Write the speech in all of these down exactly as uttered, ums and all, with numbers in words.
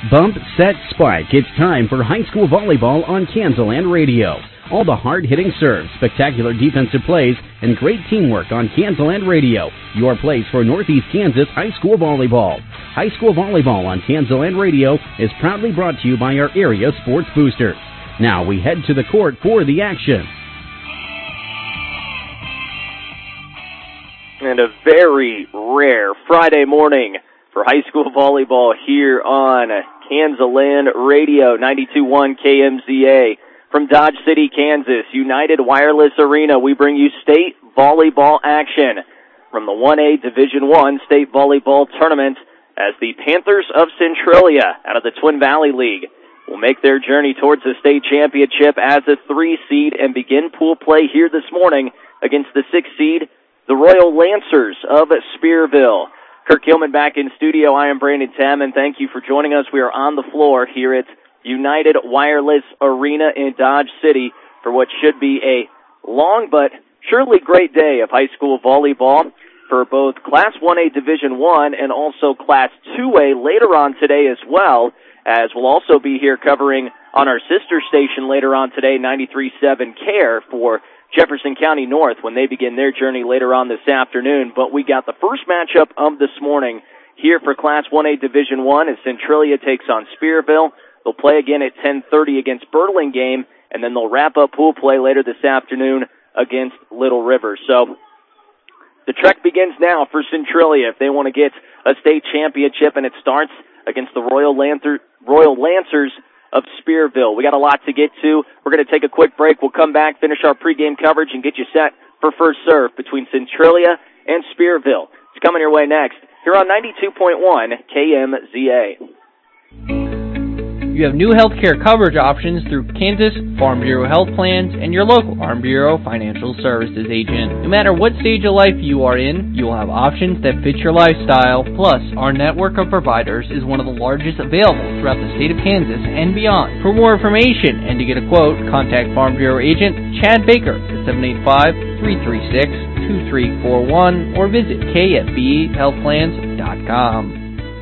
Bump, set, spike. It's time for high school volleyball on Kansaland Radio. All the hard-hitting serves, spectacular defensive plays, and great teamwork on Kansaland Radio. Your place for Northeast Kansas high school volleyball. High school volleyball on Kansaland Radio is proudly brought to you by our area sports boosters. Now we head to the court for the action. And a very rare Friday morning for high school volleyball here on Kansaland Radio, ninety-two point one K M Z A. From Dodge City, Kansas, United Wireless Arena, we bring you state volleyball action from the one A Division one State Volleyball Tournament as the Panthers of Centralia out of the Twin Valley League will make their journey towards the state championship as a three seed and begin pool play here this morning against the six seed, the Royal Lancers of Spearville. Kirk Hillman back in studio. I am Brandon Tam, and thank you for joining us. We are on the floor here at United Wireless Arena in Dodge City for what should be a long but surely great day of high school volleyball for both Class one A Division one and also Class two A later on today as well, as we'll also be here covering on our sister station later on today, ninety-three point seven C A R E for Jefferson County North when they begin their journey later on this afternoon. But we got the first matchup of this morning here for Class one A Division one as Centralia takes on Spearville. They'll play again at ten thirty against Burlingame, and then they'll wrap up pool play later this afternoon against Little River. So the trek begins now for Centralia if they want to get a state championship, and it starts against the Royal, Lancer, Royal Lancers of Spearville. We got a lot to get to. We're going to take a quick break. We'll come back, finish our pregame coverage, and get you set for first serve between Centralia and Spearville. It's coming your way next here on ninety-two point one K M Z A. You have new health care coverage options through Kansas Farm Bureau Health Plans and your local Farm Bureau Financial Services agent. No matter what stage of life you are in, you will have options that fit your lifestyle. Plus, our network of providers is one of the largest available throughout the state of Kansas and beyond. For more information and to get a quote, contact Farm Bureau agent Chad Baker at seven eight five, three three six, two three four one or visit K F B health plans dot com.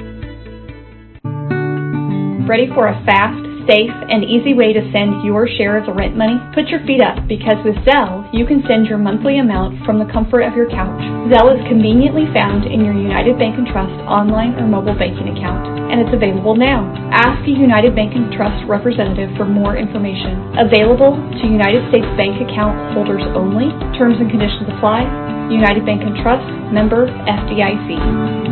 Ready for a fast, safe, and easy way to send your share of the rent money? Put your feet up, because with Zelle, you can send your monthly amount from the comfort of your couch. Zelle is conveniently found in your United Bank and Trust online or mobile banking account, and it's available now. Ask a United Bank and Trust representative for more information. Available to United States Bank account holders only. Terms and conditions apply. United Bank and Trust, member F D I C.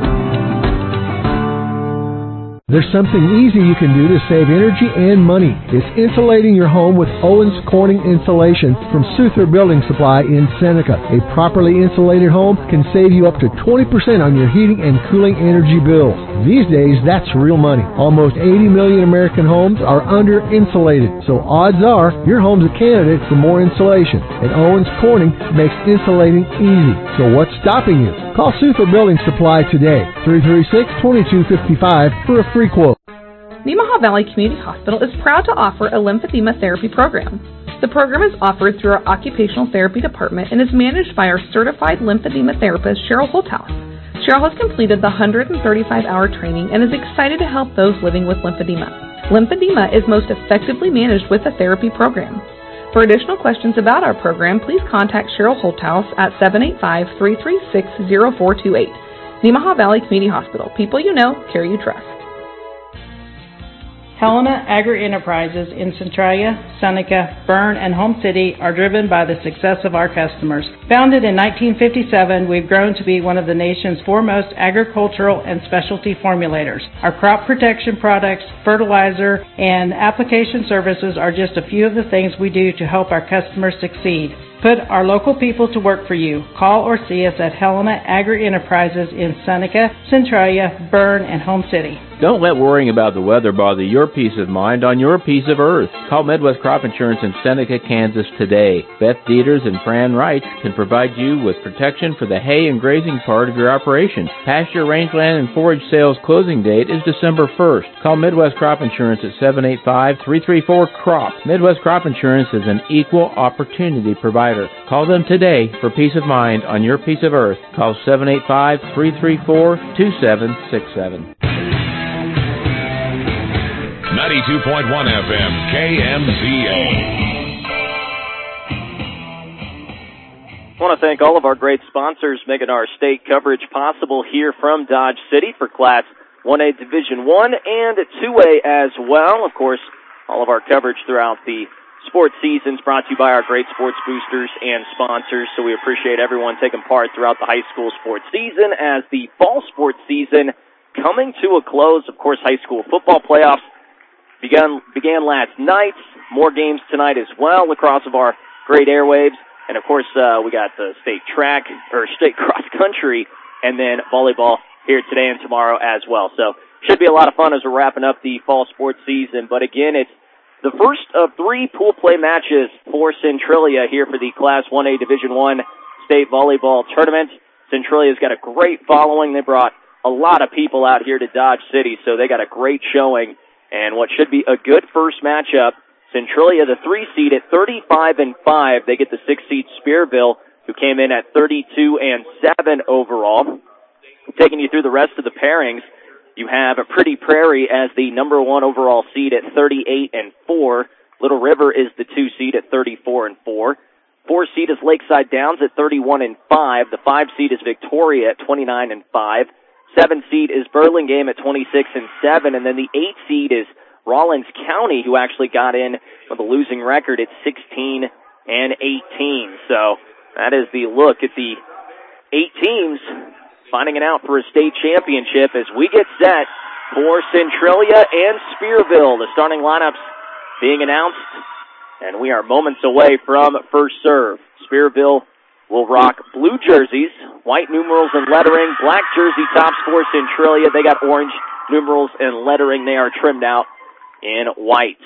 There's something easy you can do to save energy and money. It's insulating your home with Owens Corning Insulation from Souther Building Supply in Seneca. A properly insulated home can save you up to twenty percent on your heating and cooling energy bills. These days, that's real money. Almost eighty million American homes are under-insulated, so odds are your home's a candidate for more insulation. And Owens Corning makes insulating easy. So what's stopping you? Call Souther Building Supply today, three three six, two two five five for a free quote. Nemaha Valley Community Hospital is proud to offer a lymphedema therapy program. The program is offered through our occupational therapy department and is managed by our certified lymphedema therapist, Cheryl Holthouse. Cheryl has completed the one hundred thirty-five hour training and is excited to help those living with lymphedema. Lymphedema is most effectively managed with a therapy program. For additional questions about our program, please contact Cheryl Holthouse at seven eight five, three three six, zero four two eight. Nemaha Valley Community Hospital. People you know, care you trust. Helena Agri-Enterprises in Centralia, Seneca, Berne, and Home City are driven by the success of our customers. Founded in nineteen fifty-seven, we've grown to be one of the nation's foremost agricultural and specialty formulators. Our crop protection products, fertilizer, and application services are just a few of the things we do to help our customers succeed. Put our local people to work for you. Call or see us at Helena Agri-Enterprises in Seneca, Centralia, Berne, and Home City. Don't let worrying about the weather bother your peace of mind on your piece of earth. Call Midwest Crop Insurance in Seneca, Kansas today. Beth Dieters and Fran Wright can provide you with protection for the hay and grazing part of your operation. Pasture, rangeland, and forage sales closing date is December first. Call Midwest Crop Insurance at seven eight five, three three four, C R O P. Midwest Crop Insurance is an equal opportunity provider. Call them today for peace of mind on your piece of earth. Call seven eight five, three three four, two seven six seven. ninety-two point one F M, K M Z A. I want to thank all of our great sponsors making our state coverage possible here from Dodge City for Class one A Division one and two A as well. Of course, all of our coverage throughout the sports season is brought to you by our great sports boosters and sponsors, so we appreciate everyone taking part throughout the high school sports season as the fall sports season coming to a close. Of course, high school football playoffs began, began last night. More games tonight as well across of our great airwaves. And, of course, uh, we got the state track, or state cross country, and then volleyball here today and tomorrow as well. So, should be a lot of fun as we're wrapping up the fall sports season. But, again, it's the first of three pool play matches for Centralia here for the Class one A Division one state volleyball tournament. Centralia's got a great following. They brought a lot of people out here to Dodge City, so they got a great showing. And what should be a good first matchup, Centralia, the three seed at thirty-five and five. They get the six seed Spearville, who came in at thirty-two and seven overall. Taking you through the rest of the pairings, you have a Pretty Prairie as the number one overall seed at thirty-eight and four. Little River is the two seed at thirty-four and four. Four seed is Lakeside Downs at thirty-one and five. The five seed is Victoria at twenty-nine and five. Seven seed is Burlingame at twenty-six and seven, and then the eight seed is Rawlins County, who actually got in with a losing record at sixteen and eighteen. So that is the look at the eight teams finding it out for a state championship as we get set for Centralia and Spearville. The starting lineups being announced, and we are moments away from first serve. Spearville will rock blue jerseys, white numerals and lettering, black jersey tops for Centralia. They got orange numerals and lettering. They are trimmed out in white.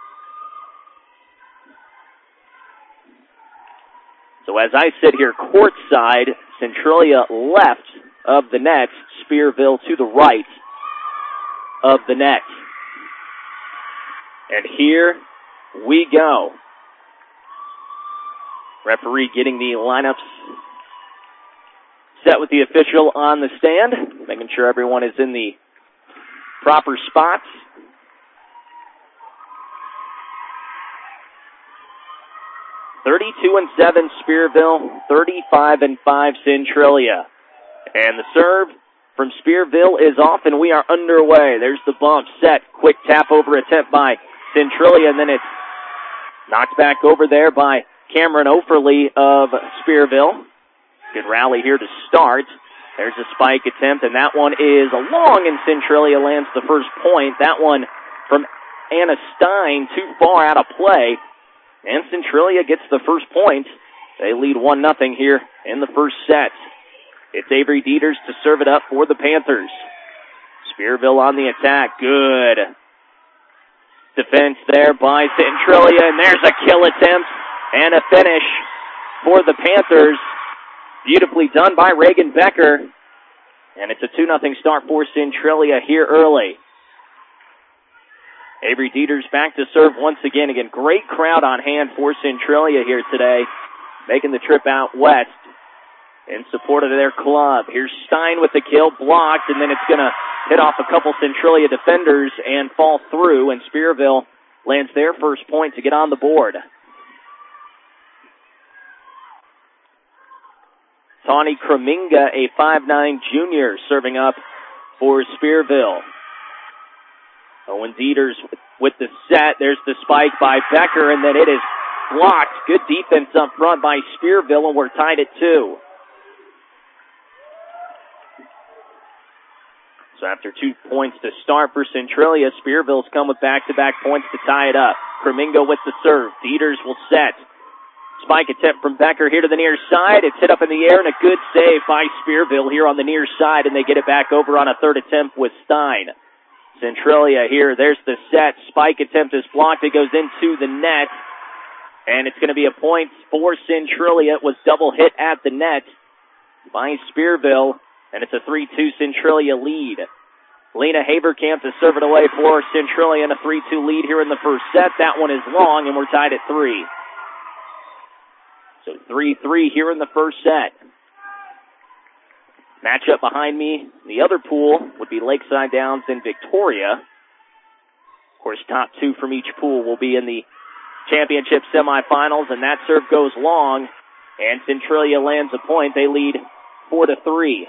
So as I sit here courtside, Centralia left of the net, Spearville to the right of the net. And here we go. Referee getting the lineups set with the official on the stand, making sure everyone is in the proper spots. thirty-two and seven Spearville, thirty-five and five Centralia. And the serve from Spearville is off, and we are underway. There's the bump, set, quick tap over attempt by Centralia, and then it's knocked back over there by Cameron Oferley of Spearville. Good rally here to start. There's a spike attempt, and that one is long, and Centralia lands the first point. That one from Anna Stein, too far out of play. And Centralia gets the first point. They lead one nothing here in the first set. It's Avery Dieters to serve it up for the Panthers. Spearville on the attack. Good defense there by Centralia, and there's a kill attempt and a finish for the Panthers. Beautifully done by Reagan Becker. And it's a two nothing start for Centralia here early. Avery Dieters back to serve once again. Again, great crowd on hand for Centralia here today, making the trip out west in support of their club. Here's Stein with the kill, blocked, and then it's going to hit off a couple Centralia defenders and fall through, and Spearville lands their first point to get on the board. Tawny Kreminga, a five nine junior, serving up for Spearville. Owen Dieters with the set. There's the spike by Becker, and then it is blocked. Good defense up front by Spearville, and we're tied at two. So after two points to start for Centralia, Spearville's come with back-to-back points to tie it up. Kreminga with the serve. Dieters will set. Spike attempt from Becker here to the near side. It's hit up in the air, and a good save by Spearville here on the near side, and they get it back over on a third attempt with Stein. Centralia here, there's the set. Spike attempt is blocked. It goes into the net, and it's going to be a point for Centralia. It was double hit at the net by Spearville, and it's a three two Centralia lead. Lena Haverkamp to serve it away for Centralia in a three two lead here in the first set. That one is long, and we're tied at three. So three three here in the first set. Matchup behind me, the other pool would be Lakeside Downs and Victoria. course, top two from each pool will be in the championship semifinals, and that serve goes long, and Centralia lands a point. They lead four to three.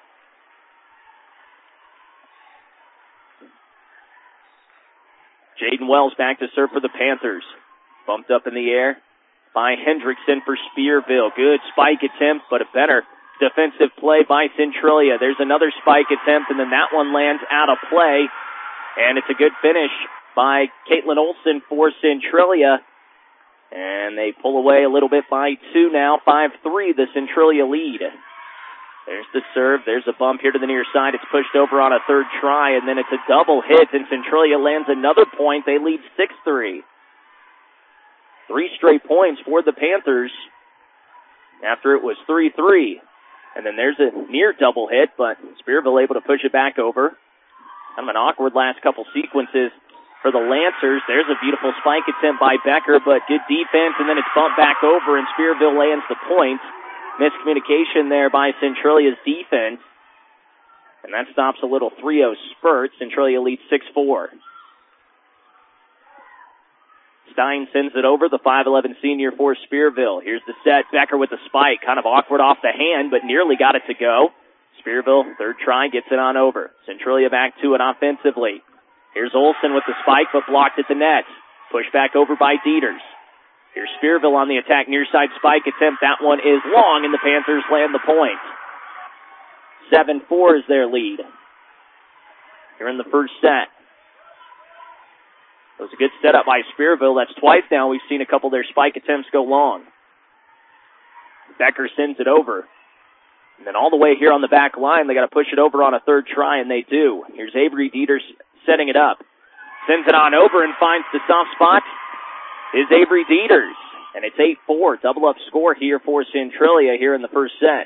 Jaden Wells back to serve for the Panthers. Bumped up in the air by Hendrickson for Spearville. Good spike attempt, but a better defensive play by Centralia. There's another spike attempt, and then that one lands out of play, and it's a good finish by Caitlin Olson for Centralia. And they pull away a little bit by two now. five three, the Centralia lead. There's the serve. There's a bump here to the near side. It's pushed over on a third try, and then it's a double hit, and Centralia lands another point. They lead six three. Three straight points for the Panthers after it was three three. And then there's a near double hit, but Spearville able to push it back over. Kind of an awkward last couple sequences for the Lancers. There's a beautiful spike attempt by Becker, but good defense, and then it's bumped back over, and Spearville lands the point. Miscommunication there by Centralia's defense, and that stops a little three oh spurt. Centralia leads six four. Stein sends it over, the five eleven senior for Spearville. Here's the set. Becker with the spike, kind of awkward off the hand, but nearly got it to go. Spearville, third try, gets it on over. Centralia back to it offensively. Here's Olsen with the spike, but blocked at the net. Pushed back over by Dieters. Here's Spearville on the attack, near side spike attempt. That one is long, and the Panthers land the point. seven four is their lead. Here in the first set. It was a good setup by Spearville. That's twice now we've seen a couple of their spike attempts go long. Becker sends it over. And then all the way here on the back line, they got to push it over on a third try, and they do. Here's Avery Dieters setting it up. Sends it on over and finds the soft spot. Is Avery Dieters. And it's eight four. Double up score here for Centralia here in the first set.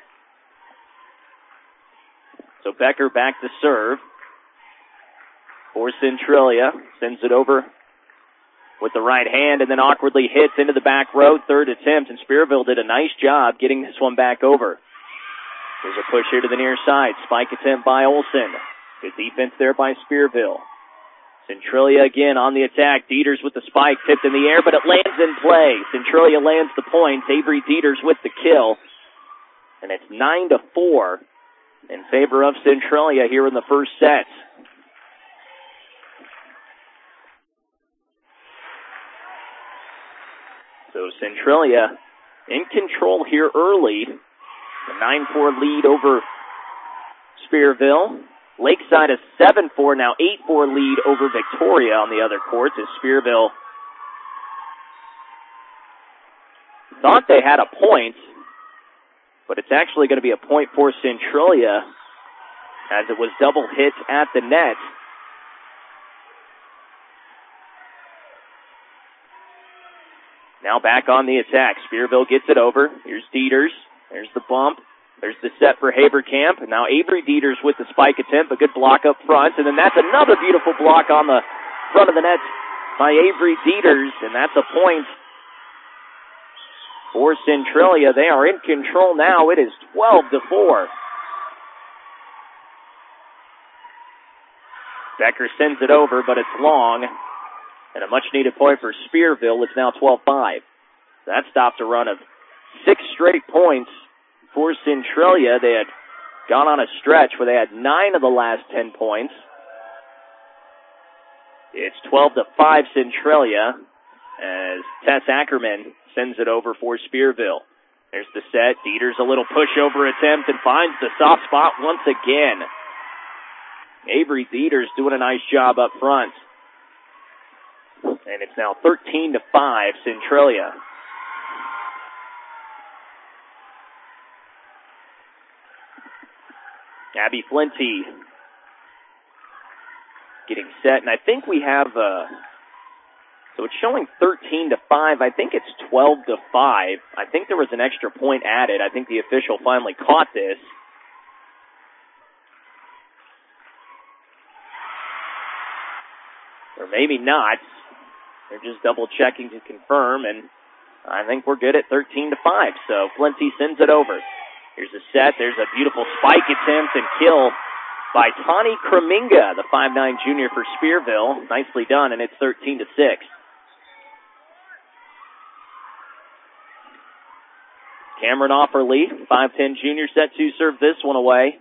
So Becker back to serve for Centralia. Sends it over with the right hand and then awkwardly hits into the back row. Third attempt, and Spearville did a nice job getting this one back over. There's a push here to the near side. Spike attempt by Olsen. Good defense there by Spearville. Centralia again on the attack. Dieters with the spike, tipped in the air, but it lands in play. Centralia lands the points. Avery Dieters with the kill. And it's nine to four in favor of Centralia here in the first set. So Centralia in control here early. A nine four lead over Spearville. Lakeside a seven four, now eight four lead over Victoria on the other courts as Spearville thought they had a point, but it's actually going to be a point for Centralia as it was double hit at the net. Now back on the attack. Spearville gets it over. Here's Dieters. There's the bump. There's the set for Haberkamp. And now Avery Dieters with the spike attempt. A good block up front. And then that's another beautiful block on the front of the net by Avery Dieters. And that's a point for Centralia. They are in control now. It is twelve to four. Becker sends it over, but it's long. And a much-needed point for Spearville. It's now twelve five. That stopped a run of six straight points for Centralia. They had gone on a stretch where they had nine of the last ten points. It's twelve to five Centralia as Tess Ackerman sends it over for Spearville. There's the set. Dieters a little pushover attempt and finds the soft spot once again. Avery Dieters doing a nice job up front. And it's now thirteen to five Centralia. Abby Flinty getting set, and I think we have, uh, so it's showing thirteen to five. I think it's twelve to five. I think there was an extra point added. I think the official finally caught this. Or maybe not. They're just double checking to confirm, and I think we're good at thirteen to five. So Flinty sends it over. Here's a set. There's a beautiful spike attempt and kill by Tani Kreminga, the five nine junior for Spearville. Nicely done, and it's thirteen to six. Cameron Offerly, five ten junior, set to serve this one away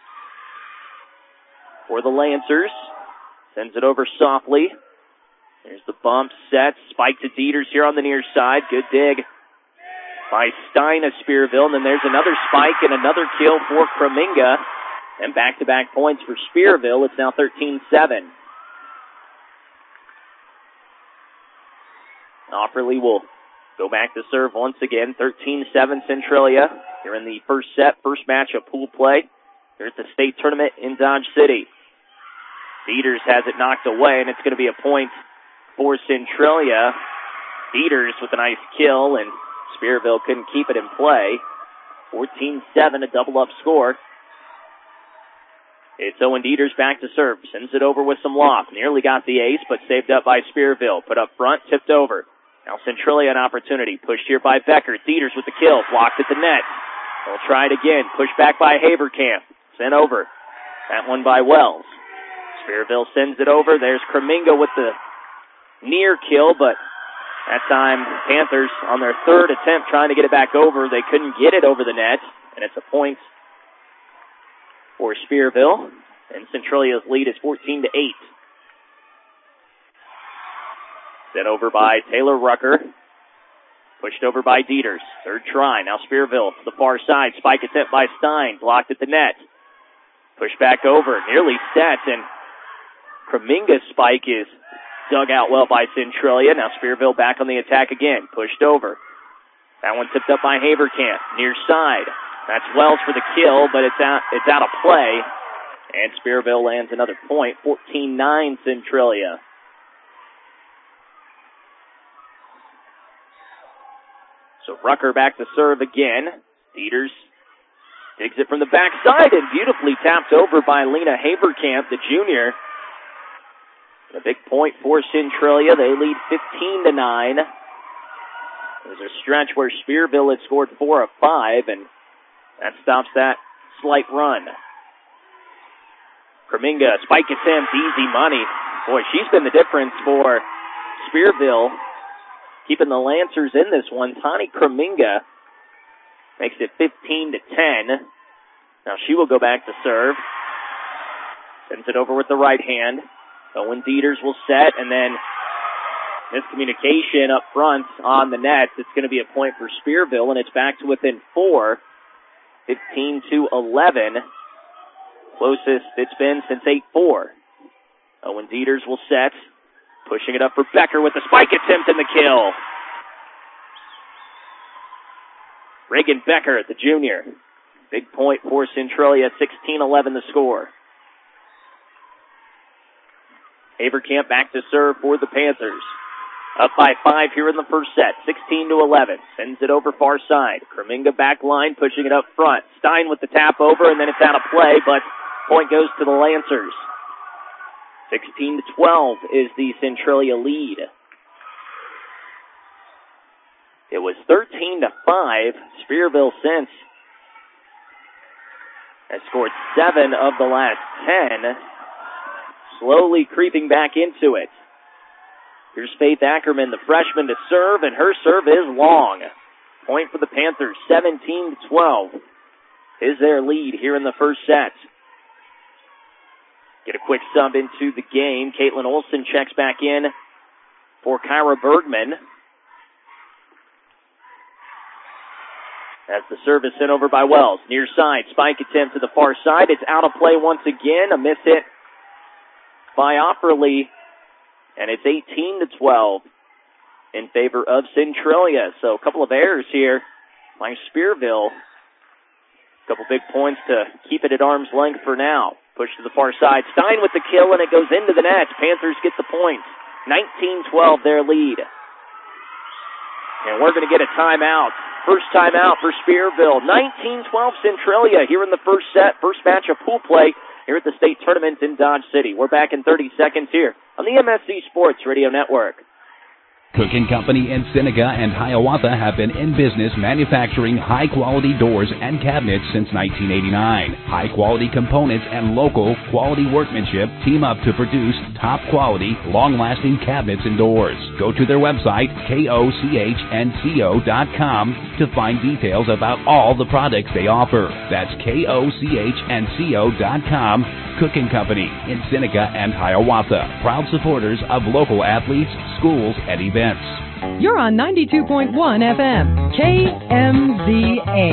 for the Lancers. Sends it over softly. There's the bump, set, spike to Dieters here on the near side. Good dig by Stein of Spearville. And then there's another spike and another kill for Kreminga. And back-to-back points for Spearville. It's now thirteen seven. Offerly will go back to serve once again. thirteen seven Centralia. Here in the first set, first match of pool play. Here at the state tournament in Dodge City. Dieters has it knocked away, and it's going to be a point for Centralia. Dieters with a nice kill, and Spearville couldn't keep it in play. fourteen seven, a double-up score. It's Owen Dieters back to serve. Sends it over with some loft. Nearly got the ace, but saved up by Spearville. Put up front, tipped over. Now Centralia an opportunity. Pushed here by Becker. Dieters with the kill. Blocked at the net. They'll try it again. Pushed back by Haverkamp. Sent over. That one by Wells. Spearville sends it over. There's Kreminga with the near kill, but that time Panthers on their third attempt trying to get it back over. They couldn't get it over the net, and it's a point for Spearville. And Centralia's lead is fourteen to eight. Sent over by Taylor Rucker. Pushed over by Dieters. Third try. Now Spearville to the far side. Spike attempt by Stein. Blocked at the net. Pushed back over. Nearly set. And Kreminga's spike is dug out well by Centralia. Now Spearville back on the attack again. Pushed over. That one tipped up by Haverkamp. Near side. That's Wells for the kill, but it's out, it's out of play. And Spearville lands another point. fourteen nine Centralia. So Rucker back to serve again. Dieters digs it from the backside and beautifully tapped over by Lena Haverkamp, the junior. A big point for Centralia. They lead fifteen to nine. There's a stretch where Spearville had scored four of five, and that stops that slight run. Kreminga, spike attempt, easy money. Boy, she's been the difference for Spearville, keeping the Lancers in this one. Tani Kreminga makes it fifteen to ten. Now she will go back to serve. Sends it over with the right hand. Owen Dieters will set, and then miscommunication up front on the net. It's going to be a point for Spearville, and it's back to within four. fifteen to eleven. Closest it's been since eight four. Owen Dieters will set. Pushing it up for Becker with the spike attempt and the kill. Reagan Becker, the junior. Big point for Centralia, sixteen eleven the score. Haverkamp back to serve for the Panthers. Up by five here in the first set, sixteen to eleven. Sends it over far side. Kreminga back line, pushing it up front. Stein with the tap over, and then it's out of play, but point goes to the Lancers. sixteen to twelve is the Centralia lead. It was thirteen to five. Spearville since has scored seven of the last ten. Slowly creeping back into it. Here's Faith Ackerman, the freshman, to serve, and her serve is long. Point for the Panthers, seventeen to twelve is their lead here in the first set. Get a quick sub into the game. Caitlin Olson checks back in for Kyra Bergman. As the service sent over by Wells. Near side, spike attempt to the far side. It's out of play once again. A miss hit by Offerly. And it's eighteen to twelve in favor of Centralia. So a couple of errors here by Spearville. A couple big points to keep it at arm's length for now. Push to the far side. Stein with the kill, and it goes into the net. Panthers get the point. nineteen twelve their lead. And we're going to get a timeout. First timeout for Spearville. nineteen twelve Centralia here in the first set. First match of pool play here at the state tournament in Dodge City. We're back in thirty seconds here on the M S C Sports Radio Network. Cook and Company in Seneca and Hiawatha have been in business manufacturing high-quality doors and cabinets since nineteen eighty-nine. High-quality components and local quality workmanship team up to produce top-quality, long-lasting cabinets and doors. Go to their website, K O C H N C O dot com, to find details about all the products they offer. That's K O C H N C O dot com. Cook and Company in Seneca and Hiawatha, proud supporters of local athletes, schools, and events. You're on ninety-two point one F M, K M Z A.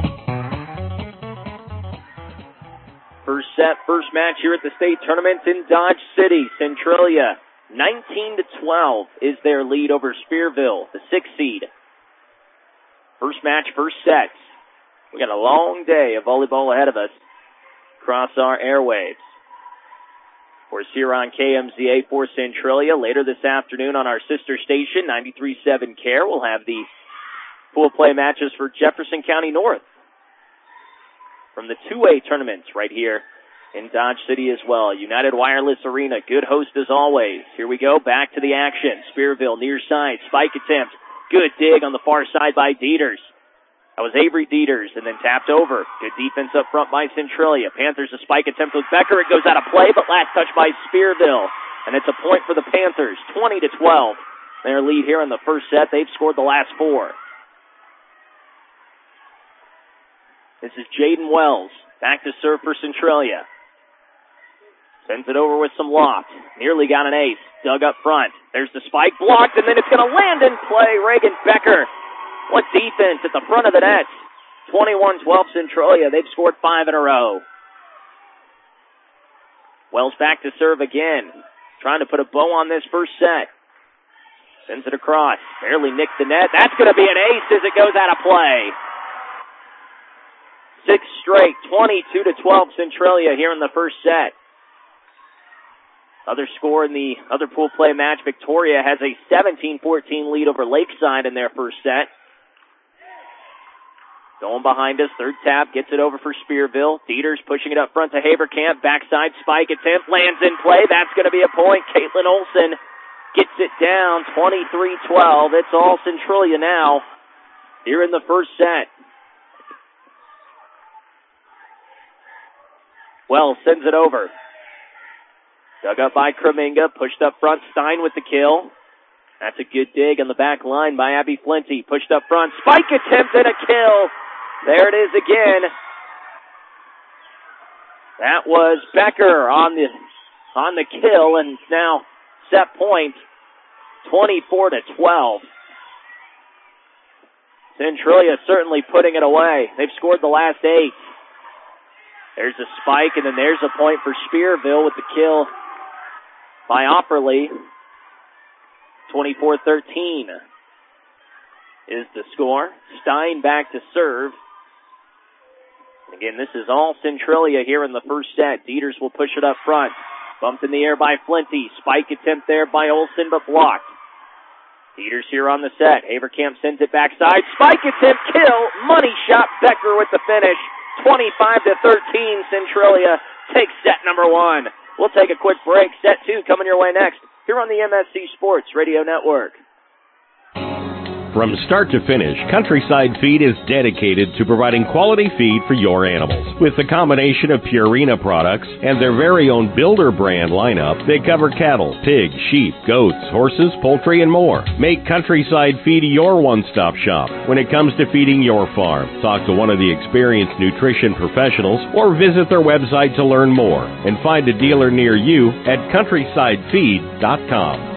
First set, first match here at the state tournament in Dodge City. Centralia, nineteen to twelve is their lead over Spearville, the sixth seed. First match, first set. We got a long day of volleyball ahead of us across our airwaves. Of course, here on K M Z A for Centralia. Later this afternoon on our sister station, ninety-three point seven C A R E, we'll have the pool play matches for Jefferson County North from the two-way tournaments right here in Dodge City as well. United Wireless Arena, good host as always. Here we go, back to the action. Spearville near side, spike attempt. Good dig on the far side by Dieters. That was Avery Dieters, and then tapped over. Good defense up front by Centralia. Panthers a spike attempt with Becker. It goes out of play, but last touch by Spearville. And it's a point for the Panthers, twenty to twelve. Their lead here in the first set. They've scored the last four. This is Jaden Wells. Back to serve for Centralia. Sends it over with some loft. Nearly got an ace. Dug up front. There's the spike blocked, and then it's going to land in play. Reagan Becker. What defense at the front of the net. twenty-one twelve Centralia. They've scored five in a row. Wells back to serve again. Trying to put a bow on this first set. Sends it across. Barely nicked the net. That's going to be an ace as it goes out of play. Six straight. twenty-two to twelve Centralia here in the first set. Other score in the other pool play match, Victoria has a seventeen fourteen lead over Lakeside in their first set. Going behind us, third tap, gets it over for Spearville. Dieters pushing it up front to Haverkamp. Backside spike attempt, lands in play. That's going to be a point. Caitlin Olson gets it down, twenty-three twelve. It's all Centralia now here in the first set. Wells sends it over. Dug up by Kreminga, pushed up front. Stein with the kill. That's a good dig on the back line by Abby Flinty. Pushed up front, spike attempt and a kill. There it is again. That was Becker on the on the kill, and now set point, twenty-four to twelve. Centralia certainly putting it away. They've scored the last eight. There's a spike, and then there's a point for Spearville with the kill by Opperly. twenty-four thirteen is the score. Stein back to serve. Again, this is all Centralia here in the first set. Dieters will push it up front. Bumped in the air by Flinty. Spike attempt there by Olsen, but blocked. Dieters here on the set. Haverkamp sends it backside. Spike attempt, kill. Money shot. Becker with the finish. twenty-five to thirteen. Centralia takes set number one. We'll take a quick break. Set two coming your way next here on the M S C Sports Radio Network. From start to finish, Countryside Feed is dedicated to providing quality feed for your animals. With the combination of Purina products and their very own Builder brand lineup, they cover cattle, pigs, sheep, goats, horses, poultry, and more. Make Countryside Feed your one-stop shop when it comes to feeding your farm. Talk to one of the experienced nutrition professionals or visit their website to learn more and find a dealer near you at countryside feed dot com.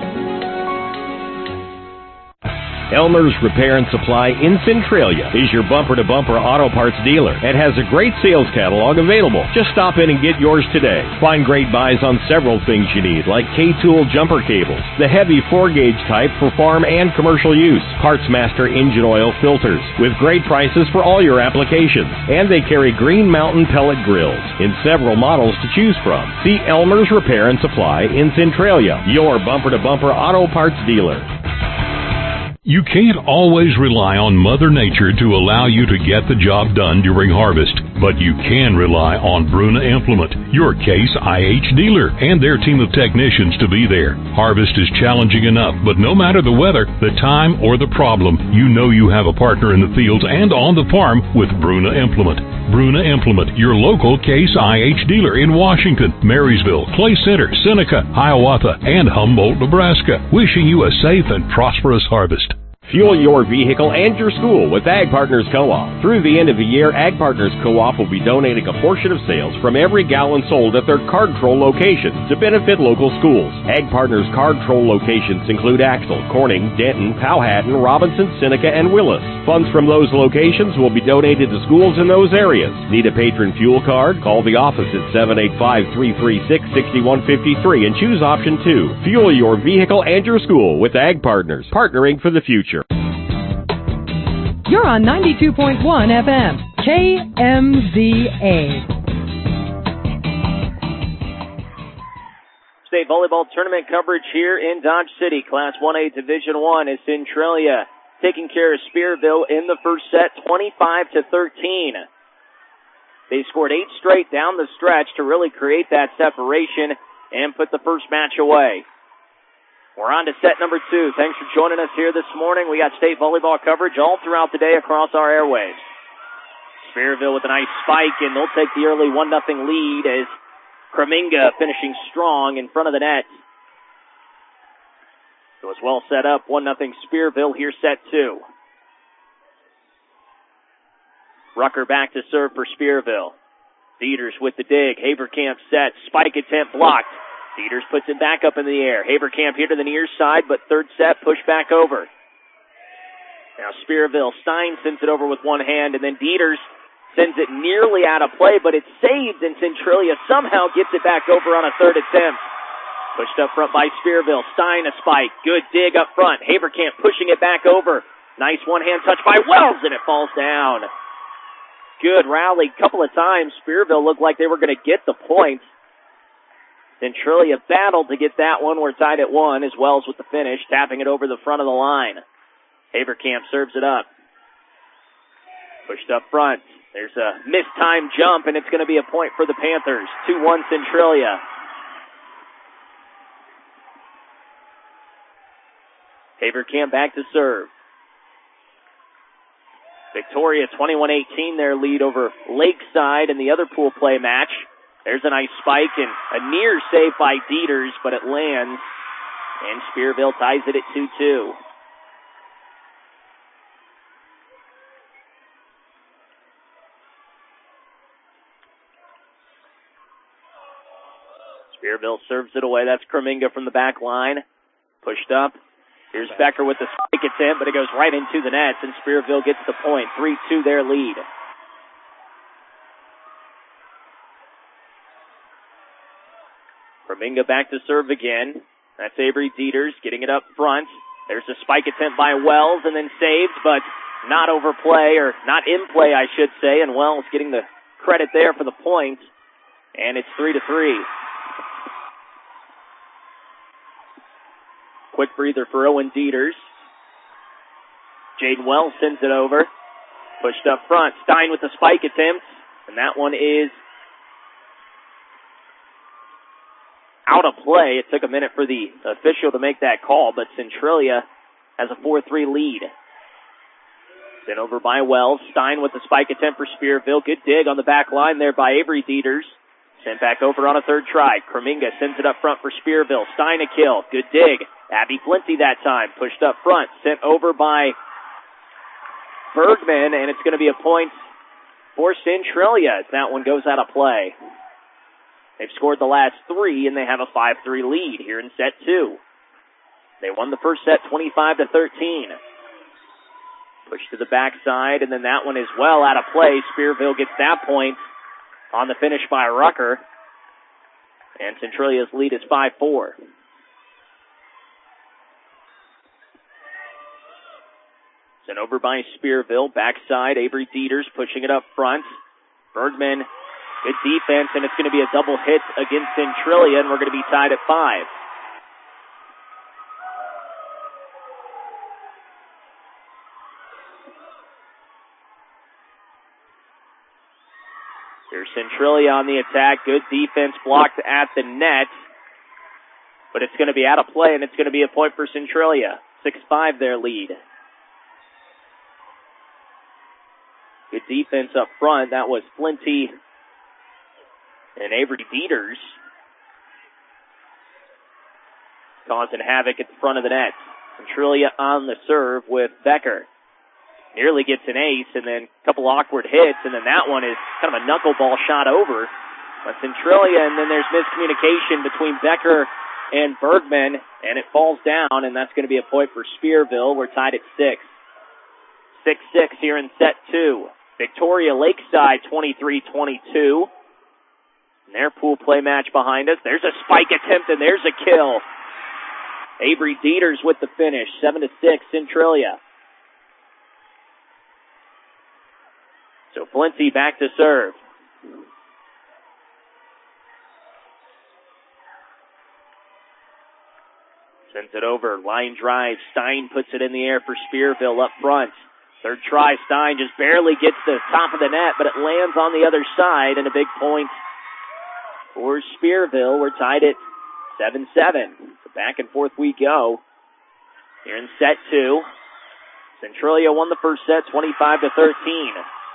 Elmer's Repair and Supply in Centralia is your bumper-to-bumper auto parts dealer and has a great sales catalog available. Just stop in and get yours today. Find great buys on several things you need, like K-Tool jumper cables, the heavy four-gauge type for farm and commercial use, PartsMaster engine oil filters, with great prices for all your applications. And they carry Green Mountain pellet grills in several models to choose from. See Elmer's Repair and Supply in Centralia, your bumper-to-bumper auto parts dealer. You can't always rely on Mother Nature to allow you to get the job done during harvest. But you can rely on Bruna Implement, your Case I H dealer, and their team of technicians to be there. Harvest is challenging enough, but no matter the weather, the time, or the problem, you know you have a partner in the fields and on the farm with Bruna Implement. Bruna Implement, your local Case I H dealer in Washington, Marysville, Clay Center, Seneca, Hiawatha, and Humboldt, Nebraska. Wishing you a safe and prosperous harvest. Fuel your vehicle and your school with Ag Partners Co-op. Through the end of the year, Ag Partners Co-op will be donating a portion of sales from every gallon sold at their Card Troll locations to benefit local schools. Ag Partners Card Troll locations include Axel, Corning, Denton, Powhatan, Robinson, Seneca, and Willis. Funds from those locations will be donated to schools in those areas. Need a patron fuel card? Call the office at seven eight five, three three six, six one five three and choose option two. Fuel your vehicle and your school with Ag Partners, partnering for the future. You're on ninety-two point one F M, K M Z A. State volleyball tournament coverage here in Dodge City. Class one A Division one is Centralia taking care of Spearville in the first set, twenty-five to thirteen. They scored eight straight down the stretch to really create that separation and put the first match away. We're on to set number two. Thanks for joining us here this morning. We got state volleyball coverage all throughout the day across our airwaves. Spearville with a nice spike, and they'll take the early one nothing lead as Kreminga finishing strong in front of the net. So it's well set up, one nothing Spearville. Here's set two. Rucker back to serve for Spearville. Dieters with the dig. Haberkamp set. Spike attempt blocked. Dieters puts it back up in the air. Haberkamp here to the near side, but third set push back over. Now Spearville, Stein sends it over with one hand, and then Dieters sends it nearly out of play, but it's saved, and Centralia somehow gets it back over on a third attempt. Pushed up front by Spearville. Stein a spike. Good dig up front. Haberkamp pushing it back over. Nice one-hand touch by Wells, and it falls down. Good rally. Couple of times Spearville looked like they were going to get the point. Centralia battled to get that one. We're tied at one as Wells with the finish, tapping it over the front of the line. Haberkamp serves it up. Pushed up front. There's a mistimed jump, and it's going to be a point for the Panthers. two one Centralia. Haberkamp back to serve. Victoria twenty-one eighteen, their lead over Lakeside in the other pool play match. There's a nice spike and a near save by Dieters, but it lands, and Spearville ties it at two two. Spearville serves it away. That's Kreminga from the back line. Pushed up. Here's Becker with the spike attempt, but it goes right into the nets, and Spearville gets the point. three two their lead. Kreminga back to serve again. That's Avery Dieters getting it up front. There's a spike attempt by Wells and then saved, but not over play, or not in play, I should say, and Wells getting the credit there for the point, and it's three to three. Quick breather for Owen Dieters. Jaden Wells sends it over. Pushed up front. Stein with the spike attempt, and that one is out of play. It took a minute for the official to make that call, but Centralia has a four three lead. Sent over by Wells. Stein with the spike attempt for Spearville. Good dig on the back line there by Avery Dieters. Sent back over on a third try. Kreminga sends it up front for Spearville. Stein a kill. Good dig. Abby Flinty that time. Pushed up front. Sent over by Bergman, and it's going to be a point for Centralia as that one goes out of play. They've scored the last three, and they have a five three lead here in set two. They won the first set twenty-five to thirteen. Push to the backside, and then that one is well out of play. Spearville gets that point on the finish by Rucker. And Centralia's lead is five four. Sent over by Spearville. Backside, Avery Dieters pushing it up front. Bergman, good defense, and it's going to be a double hit against Centralia, and we're going to be tied at five. Centralia on the attack. Good defense blocked at the net. But it's going to be out of play, and it's going to be a point for Centralia. six five their lead. Good defense up front. That was Flinty and Avery Dieters causing havoc at the front of the net. Centralia on the serve with Becker. Nearly gets an ace, and then a couple awkward hits, and then that one is kind of a knuckleball shot over. But Centralia, and then there's miscommunication between Becker and Bergman, and it falls down, and that's going to be a point for Spearville. We're tied at six. six six here in set two. Victoria Lakeside twenty-three twenty-two. And their pool play match behind us. There's a spike attempt, and there's a kill. Avery Dieters with the finish, seven to six, Centralia. So Flinty back to serve. Sends it over, line drive. Stein puts it in the air for Spearville up front. Third try, Stein just barely gets the top of the net, but it lands on the other side, and a big point for Spearville. We're tied at seven seven. So back and forth we go. Here in set two. Centralia won the first set, twenty-five to thirteen.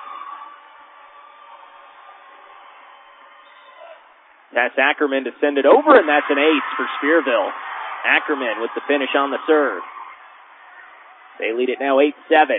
Tess Ackerman to send it over, and that's an ace for Spearville. Ackerman with the finish on the serve. They lead it now eight seven.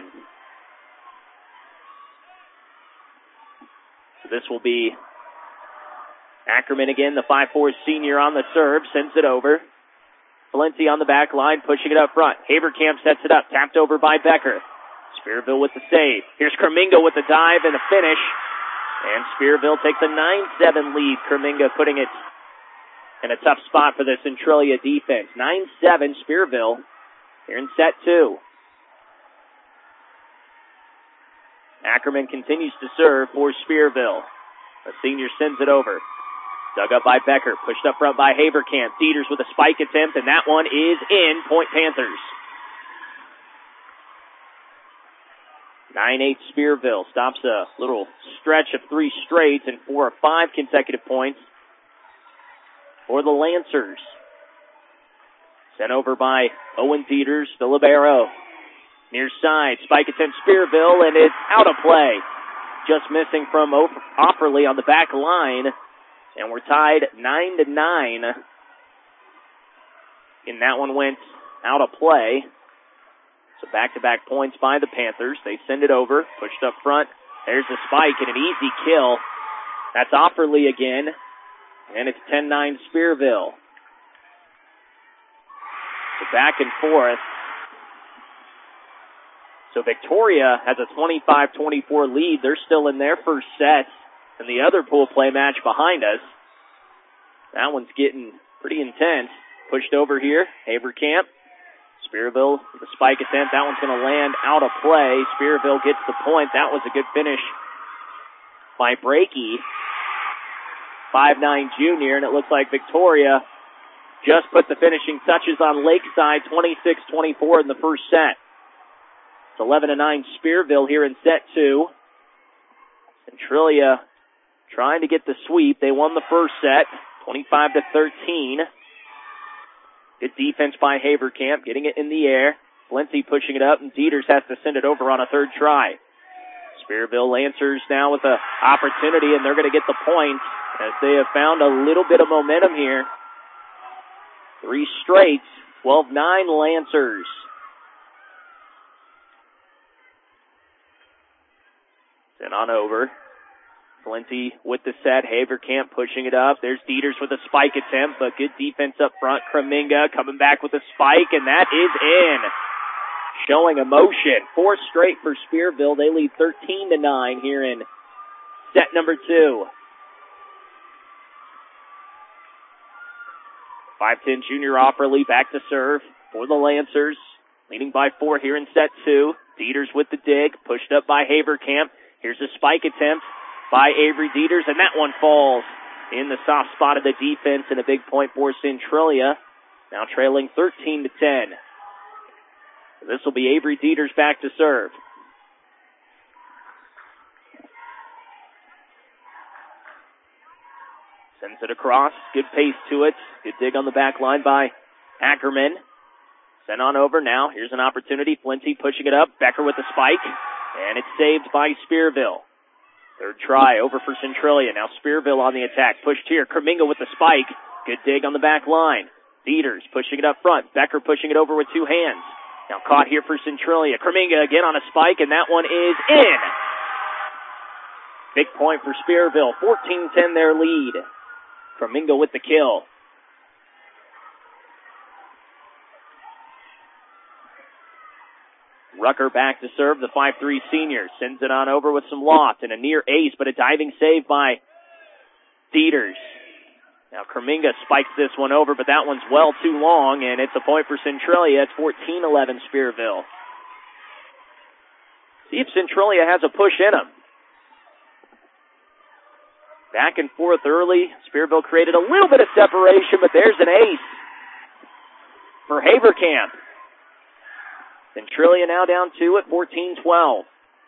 So this will be Ackerman again, the five four senior on the serve, sends it over. Flinty on the back line, pushing it up front. Haverkamp sets it up, tapped over by Becker. Spearville with the save. Here's Kerminga with the dive and the finish. And Spearville takes a nine seven lead. Kerminga putting it in a tough spot for the Centralia defense. nine seven Spearville here in set two. Ackerman continues to serve for Spearville. The senior sends it over. Dug up by Becker. Pushed up front by Haverkamp. Dieters with a spike attempt, and that one is in. Point Panthers. nine eight Spearville stops a little stretch of three straight and four or five consecutive points for the Lancers. Sent over by Owen Dieters, the libero. Near side, spike attempt Spearville, and it's out of play. Just missing from Offerly on the back line, and we're tied nine to nine. And that one went out of play. So back-to-back points by the Panthers. They send it over, pushed up front. There's the spike and an easy kill. That's Offerly again, and it's ten nine Spearville. So back and forth. So Victoria has a twenty-five twenty-four lead. They're still in their first set, and the other pool play match behind us. That one's getting pretty intense. Pushed over here, Haverkamp. Spearville with a spike attempt. That one's going to land out of play. Spearville gets the point. That was a good finish by Breaky. five nine junior, and it looks like Victoria just put the finishing touches on Lakeside, twenty-six twenty-four in the first set. It's eleven to nine Spearville here in set two. Centralia trying to get the sweep. They won the first set, twenty-five to thirteen. Good defense by Haverkamp, getting it in the air. Flinty pushing it up, and Dieters has to send it over on a third try. Spearville Lancers now with an opportunity, and they're going to get the point as they have found a little bit of momentum here. Three straight, twelve nine Lancers. Sent on over. Flinty with the set. Haverkamp pushing it up. There's Dieters with a spike attempt, but good defense up front. Kerminga coming back with a spike, and that is in. Showing emotion. Four straight for Spearville. They lead thirteen to nine here in set number two. five ten junior Offerly back to serve for the Lancers. Leading by four here in set two. Dieters with the dig. Pushed up by Haverkamp. Here's a spike attempt by Avery Dieters, and that one falls in the soft spot of the defense, and a big point for Centralia. Now trailing thirteen to ten. This will be Avery Dieters back to serve. Sends it across. Good pace to it. Good dig on the back line by Ackerman. Sent on over now. Here's an opportunity. Flinty pushing it up. Becker with the spike. And it's saved by Spearville. Third try over for Centralia. Now Spearville on the attack. Pushed here. Kerminga with the spike. Good dig on the back line. Dieters pushing it up front. Becker pushing it over with two hands. Now caught here for Centralia. Kerminga again on a spike, and that one is in. Big point for Spearville. fourteen ten their lead. Kerminga with the kill. Rucker back to serve, the five three senior. Sends it on over with some loft and a near ace, but a diving save by Dieters. Now Kerminga spikes this one over, but that one's well too long, and it's a point for Centralia. It's fourteen eleven Spearville. See if Centralia has a push in them. Back and forth early. Spearville created a little bit of separation, but there's an ace for Haverkamp. Centralia now down two at fourteen twelve.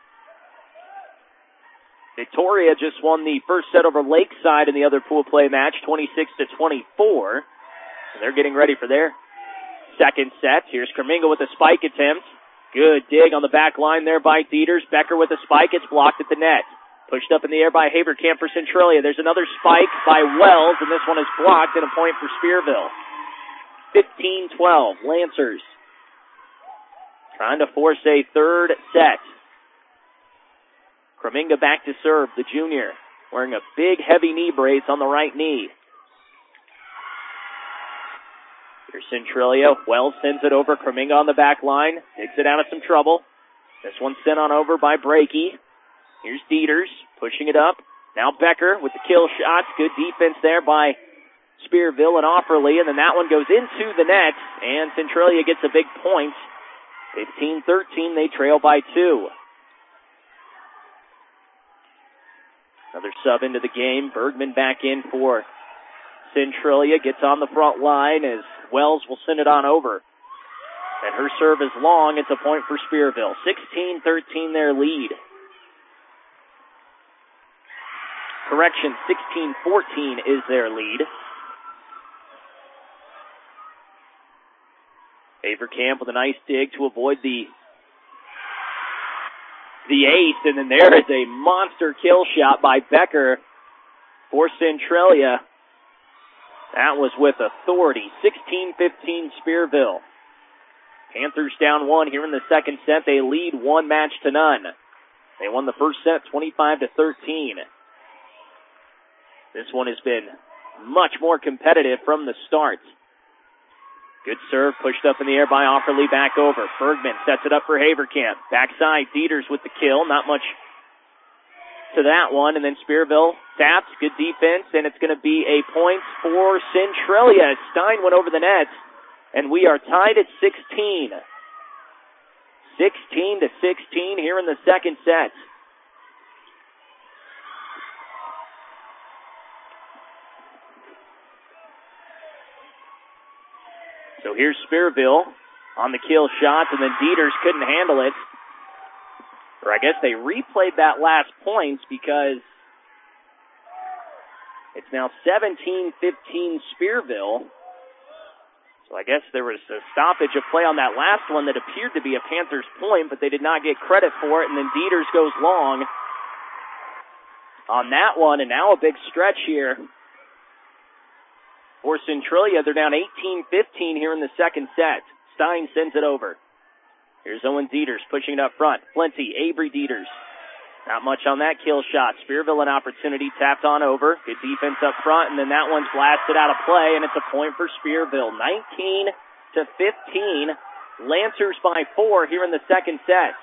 Victoria just won the first set over Lakeside in the other pool play match, twenty-six to twenty-four. And they're getting ready for their second set. Here's Kerminga with a spike attempt. Good dig on the back line there by Dieters. Becker with a spike. It's blocked at the net. Pushed up in the air by Haverkamp for Centralia. There's another spike by Wells, and this one is blocked and a point for Spearville. fifteen twelve, Lancers trying to force a third set. Kerminga back to serve, the junior, wearing a big, heavy knee brace on the right knee. Here's Centralia. Wells sends it over. Kerminga on the back line. Takes it out of some trouble. This one's sent on over by Breaky. Here's Dieters pushing it up. Now Becker with the kill shots. Good defense there by Spearville and Offerly. And then that one goes into the net. And Centralia gets a big point. fifteen thirteen, they trail by two. Another sub into the game. Bergman back in for Centralia. Gets on the front line as Wells will send it on over. And her serve is long. It's a point for Spearville. sixteen thirteen their lead. Correction, sixteen fourteen is their lead. Haverkamp with a nice dig to avoid the the ace, and then there is a monster kill shot by Becker for Centralia. That was with authority. sixteen fifteen Spearville. Panthers down one here in the second set. They lead one match to none. They won the first set twenty-five to thirteen. This one has been much more competitive from the start. Good serve, pushed up in the air by Offerly, back over. Bergman sets it up for Haverkamp. Backside, Dieters with the kill. Not much to that one. And then Spearville taps. Good defense, and it's going to be a point for Centralia. Stein went over the net, and we are tied at sixteen. sixteen to sixteen here in the second set. So here's Spearville on the kill shot, and then Dieters couldn't handle it. Or I guess they replayed that last point because it's now seventeen fifteen Spearville. So I guess there was a stoppage of play on that last one that appeared to be a Panthers point, but they did not get credit for it, and then Dieters goes long on that one, and now a big stretch here. For Centralia, they're down eighteen fifteen here in the second set. Stein sends it over. Here's Owen Dieters pushing it up front. Plenty, Avery Dieters. Not much on that kill shot. Spearville an opportunity, tapped on over. Good defense up front, and then that one's blasted out of play, and it's a point for Spearville. nineteen to fifteen. Lancers by four here in the second set.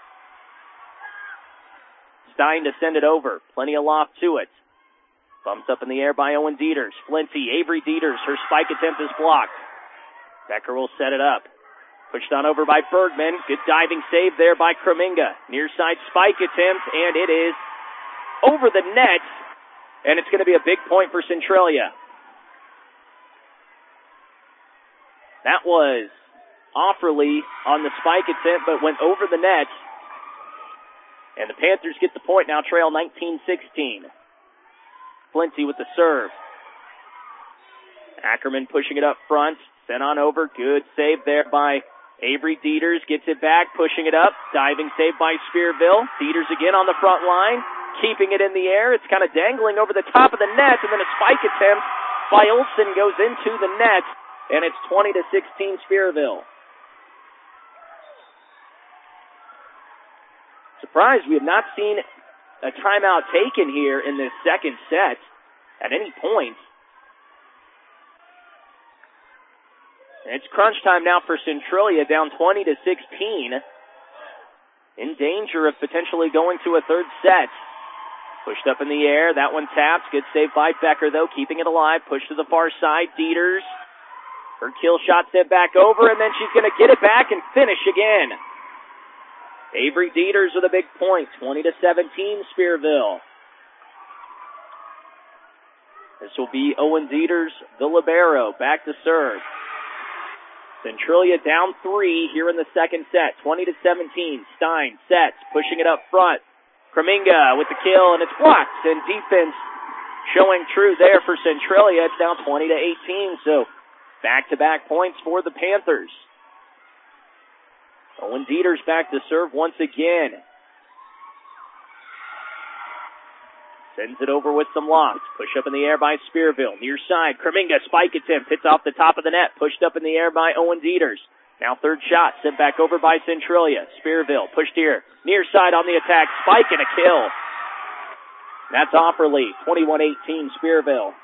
Stein to send it over. Plenty of loft to it. Bumped up in the air by Owen Dieters. Flinty, Avery Dieters. Her spike attempt is blocked. Becker will set it up. Pushed on over by Bergman. Good diving save there by Kerminga. Near side spike attempt, and it is over the net. And it's going to be a big point for Centralia. That was Offerly on the spike attempt, but went over the net. And the Panthers get the point now, trail nineteen sixteen. Flinty with the serve. Ackerman pushing it up front. Sent on over. Good save there by Avery Dieters. Gets it back, pushing it up. Diving save by Spearville. Dieters again on the front line. Keeping it in the air. It's kind of dangling over the top of the net, and then a spike attempt by Olsen goes into the net, and it's twenty to sixteen Spearville. Surprised we have not seen a timeout taken here in this second set at any point. And it's crunch time now for Centralia, down twenty to sixteen. In danger of potentially going to a third set. Pushed up in the air. That one taps. Good save by Becker, though, keeping it alive. Pushed to the far side. Dieters. Her kill shot sent back over, and then she's going to get it back and finish again. Avery Dieters with a big point. twenty to seventeen, Spearville. This will be Owen Dieters, the libero, back to serve. Centralia down three here in the second set. twenty to seventeen. Stein sets, pushing it up front. Kreminga with the kill, and it's blocked. And defense showing true there for Centralia. It's now twenty to eighteen, so back-to-back points for the Panthers. Owen Dieters back to serve once again. Sends it over with some loft. Push up in the air by Spearville. Near side, Kreminga, spike attempt. Hits off the top of the net. Pushed up in the air by Owen Dieters. Now third shot, sent back over by Centralia. Spearville pushed here. Near side on the attack. Spike and a kill. That's Offerly. twenty-one eighteen Spearville.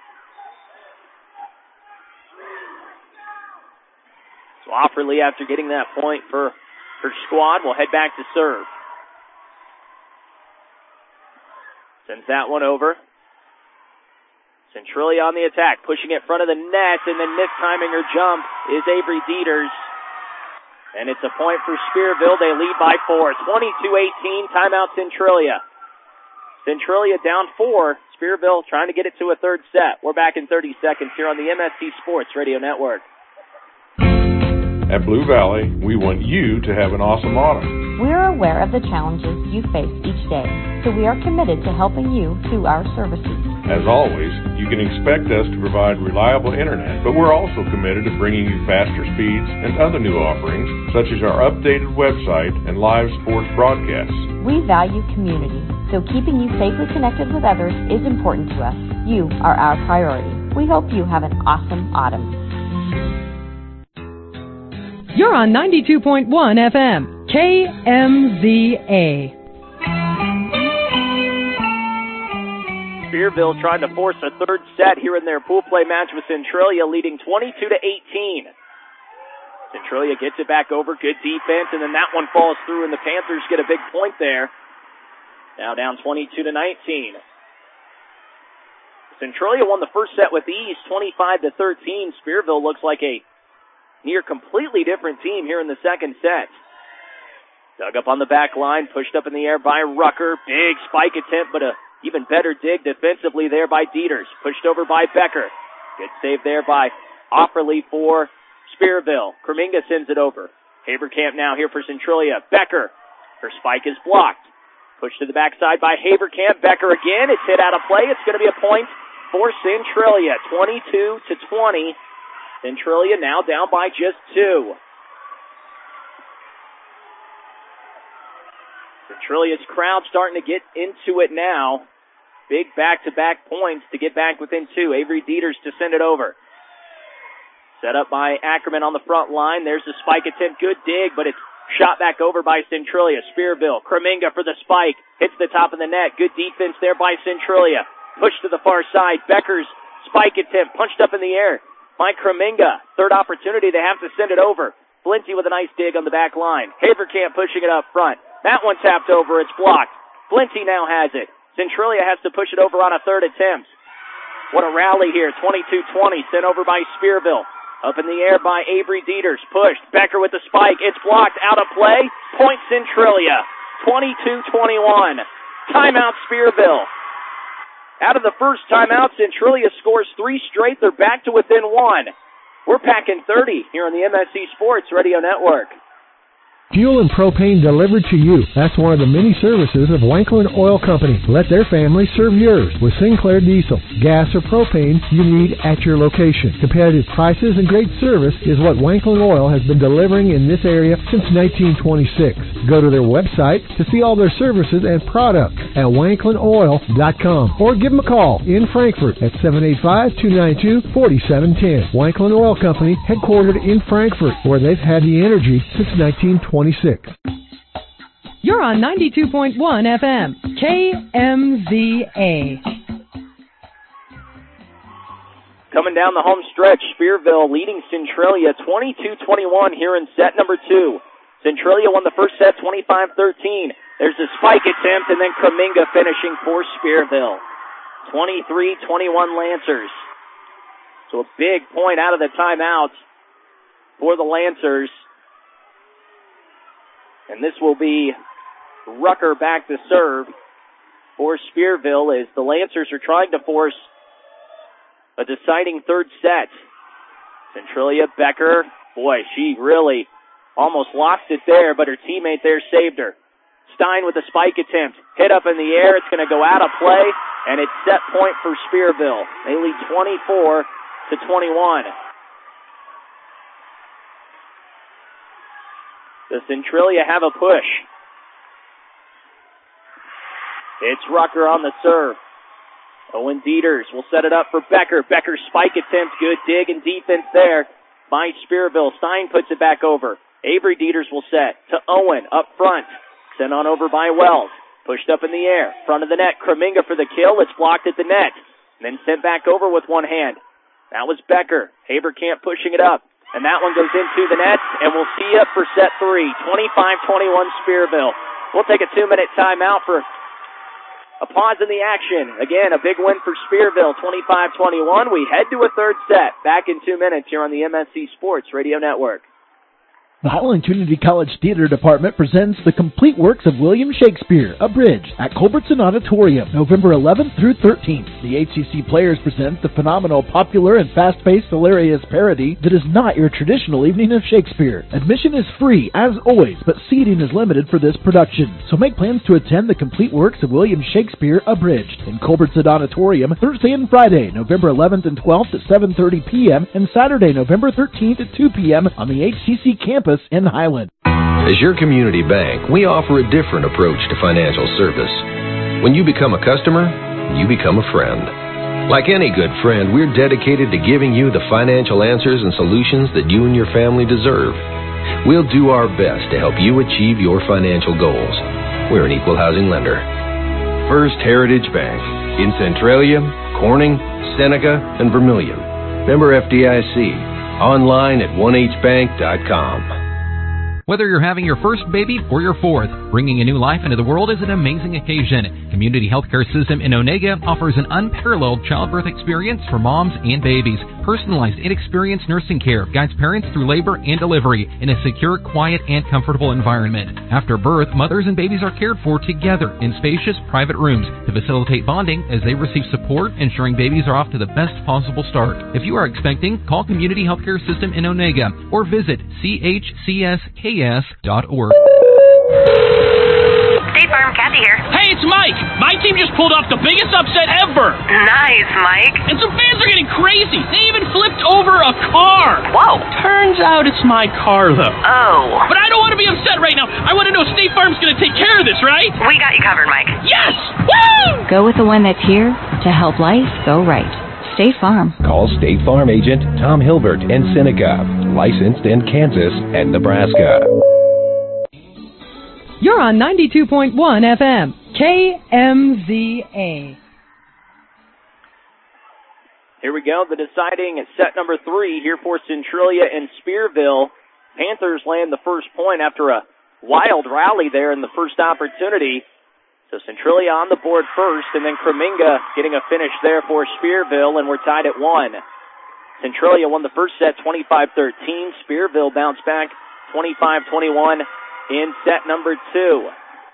So Offerly, after getting that point for her squad, will head back to serve. Sends that one over. Centralia on the attack, pushing it in front of the net, and then mistiming her jump is Avery Dieters. And it's a point for Spearville. They lead by four. twenty-two eighteen, timeout Centralia. Centralia down four. Spearville trying to get it to a third set. We're back in thirty seconds here on the M S C Sports Radio Network. At Blue Valley, we want you to have an awesome autumn. We're aware of the challenges you face each day, so we are committed to helping you through our services. As always, you can expect us to provide reliable internet, but we're also committed to bringing you faster speeds and other new offerings, such as our updated website and live sports broadcasts. We value community, so keeping you safely connected with others is important to us. You are our priority. We hope you have an awesome autumn. You're on ninety-two point one F M, K M Z A. Spearville trying to force a third set here in their pool play match with Centralia, leading twenty-two to eighteen. Centralia gets it back over, good defense, and then that one falls through, and the Panthers get a big point there. Now down twenty-two to nineteen. Centralia won the first set with ease, twenty-five to thirteen. Spearville looks like a near completely different team here in the second set. Dug up on the back line, pushed up in the air by Rucker. Big spike attempt, but a even better dig defensively there by Dieters. Pushed over by Becker. Good save there by Offerly for Spearville. Kreminga sends it over. Haberkamp now here for Centralia. Becker. Her spike is blocked. Pushed to the backside by Haberkamp. Becker again. It's hit out of play. It's going to be a point for Centralia. twenty-two to twenty. Centralia now down by just two. Centralia's crowd starting to get into it now. Big back-to-back points to get back within two. Avery Dieters to send it over. Set up by Ackerman on the front line. There's the spike attempt. Good dig, but it's shot back over by Centralia. Spearville. Kreminga for the spike. Hits the top of the net. Good defense there by Centralia. Push to the far side. Becker's spike attempt punched up in the air by Kreminga. Third opportunity. They have to send it over. Flinty with a nice dig on the back line. Haverkamp pushing it up front. That one tapped over. It's blocked. Flinty now has it. Centralia has to push it over on a third attempt. What a rally here. twenty-two twenty. Sent over by Spearville. Up in the air by Avery Dieters. Pushed. Becker with the spike. It's blocked. Out of play. Point Centralia. twenty-two twenty-one. Timeout Spearville. Out of the first timeout, Centralia scores three straight. They're back to within one. We're packing thirty here on the M S C Sports Radio Network. Fuel and propane delivered to you. That's one of the many services of Wanklin Oil Company. Let their family serve yours with Sinclair diesel, gas, or propane you need at your location. Competitive prices and great service is what Wanklin Oil has been delivering in this area since nineteen twenty-six. Go to their website to see all their services and products at wanklin oil dot com or give them a call in Frankfort at seven eight five, two nine two, four seven one zero. Wanklin Oil Company, headquartered in Frankfort, where they've had the energy since nineteen twenty-six. You're on ninety-two point one F M, K M Z A. Coming down the home stretch, Spearville leading Centralia twenty-two twenty-one here in set number two. Centralia won the first set twenty-five thirteen. There's a spike attempt, and then Kreminga finishing for Spearville. twenty-three twenty-one Lancers. So a big point out of the timeout for the Lancers. And this will be Rucker back to serve for Spearville as the Lancers are trying to force a deciding third set. Centralia Becker, boy, she really almost lost it there, but her teammate there saved her. Stein with a spike attempt. Hit up in the air. It's going to go out of play, and it's set point for Spearville. They lead twenty-four to twenty-one. Does Centralia have a push? It's Rucker on the serve. Owen Dieters will set it up for Becker. Becker's spike attempt, good dig and defense there by Spearville. Stein puts it back over. Avery Dieters will set to Owen up front. Sent on over by Wells. Pushed up in the air. Front of the net. Kreminga for the kill. It's blocked at the net. And then sent back over with one hand. That was Becker. Haberkamp pushing it up. And that one goes into the net, and we'll see you for set three, twenty-five twenty-one Spearville. We'll take a two-minute timeout for a pause in the action. Again, a big win for Spearville, twenty-five twenty-one. We head to a third set. Back in two minutes here on the M S C Sports Radio Network. The Highland Community College Theater Department presents The Complete Works of William Shakespeare, Abridged, at Culbertson Auditorium, November eleventh through thirteenth. The H C C Players present the phenomenal, popular, and fast-paced hilarious parody that is not your traditional evening of Shakespeare. Admission is free, as always, but seating is limited for this production. So make plans to attend The Complete Works of William Shakespeare, Abridged, in Culbertson Auditorium, Thursday and Friday, November eleventh and twelfth at seven thirty p.m., and Saturday, November thirteenth at two p.m. on the H C C campus in Highland. As your community bank, we offer a different approach to financial service. When you become a customer, you become a friend. Like any good friend, we're dedicated to giving you the financial answers and solutions that you and your family deserve. We'll do our best to help you achieve your financial goals. We're an equal housing lender. First Heritage Bank in Centralia, Corning, Seneca, and Vermilion. Member F D I C. Online at one h bank dot com. Whether you're having your first baby or your fourth, bringing a new life into the world is an amazing occasion. Community Healthcare System in Onega offers an unparalleled childbirth experience for moms and babies. Personalized, inexperienced nursing care guides parents through labor and delivery in a secure, quiet, and comfortable environment. After birth, mothers and babies are cared for together in spacious, private rooms to facilitate bonding as they receive support, ensuring babies are off to the best possible start. If you are expecting, call Community Healthcare System in Onega or visit c h c s k s dot org. State Farm, Kathy here. Hey, it's Mike. My team just pulled off the biggest upset ever. Nice, Mike. And some fans are getting crazy. They even flipped over a car. Whoa. Turns out it's my car, though. Oh. But I don't want to be upset right now. I want to know State Farm's going to take care of this, right? We got you covered, Mike. Yes! Woo! Go with the one that's here to help life go right. State Farm. Call State Farm agent Tom Hilbert in Seneca. Licensed in Kansas and Nebraska. You're on ninety-two point one F M, K M Z A. Here we go, the deciding set number three here for Centralia and Spearville. Panthers land the first point after a wild rally there in the first opportunity. So Centralia on the board first, and then Kreminga getting a finish there for Spearville, and we're tied at one. Centralia won the first set twenty-five thirteen. Spearville bounced back twenty-five twenty-one. In set number two.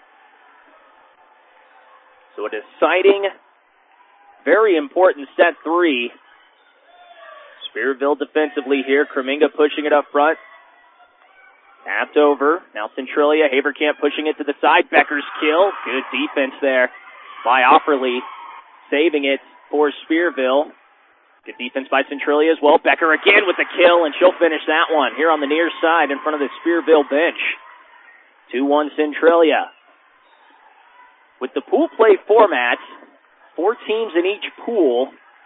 So a deciding, very important set three. Spearville defensively here. Kreminga pushing it up front. Tapped over. Now Centralia. Haverkamp pushing it to the side. Becker's kill. Good defense there by Offerly. Saving it for Spearville. Good defense by Centralia as well. Becker again with the kill, and she'll finish that one here on the near side in front of the Spearville bench. two one Centralia. With the pool play format, four teams in each pool,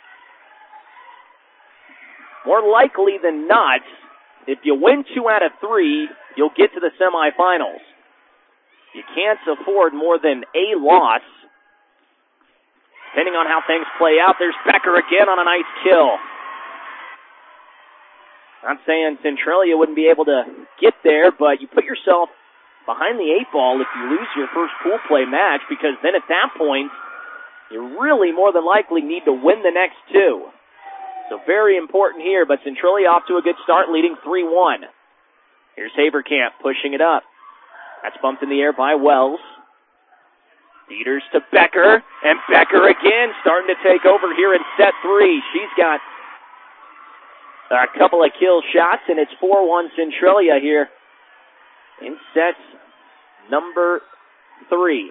more likely than not, if you win two out of three, you'll get to the semifinals. You can't afford more than a loss. Depending on how things play out, there's Becker again on a nice kill. Not saying Centralia wouldn't be able to get there, but you put yourself behind the eight ball if you lose your first pool play match, because then at that point, you really more than likely need to win the next two. So very important here, but Centralia off to a good start, leading three one. Here's Haverkamp pushing it up. That's bumped in the air by Wells. Dieters to Becker, and Becker again starting to take over here in set three. She's got a couple of kill shots, and it's four one Centralia here in set number three.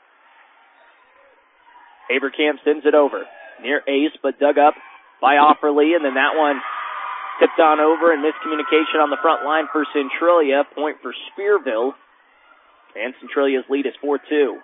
Haverkamp sends it over. Near ace, but dug up by Offerly, and then that one tipped on over, and miscommunication on the front line for Centralia. Point for Spearville, and Centralia's lead is four two.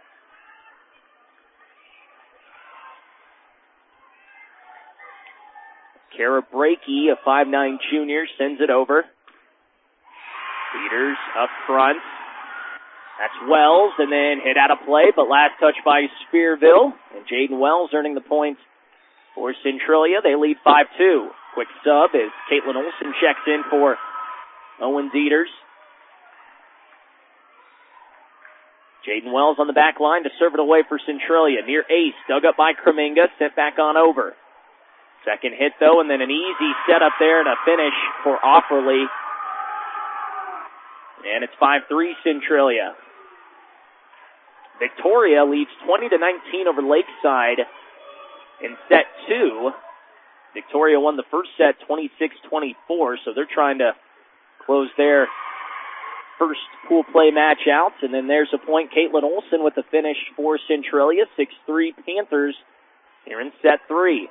Kara Brakey, a five nine junior, sends it over. Peters up front. That's Wells, and then hit out of play, but last touch by Spearville. And Jaden Wells earning the point for Centralia. They lead five two. Quick sub as Caitlin Olson checks in for Owen Dieters. Jaden Wells on the back line to serve it away for Centralia. Near ace, dug up by Kreminga, sent back on over. Second hit, though, and then an easy setup there and a finish for Offerly. And it's five three Centralia. Victoria leads twenty to nineteen over Lakeside in set two. Victoria won the first set twenty-six twenty-four, so they're trying to close their first pool play match out. And then there's a point. Caitlin Olson with the finish for Centralia. six three Panthers here in set three.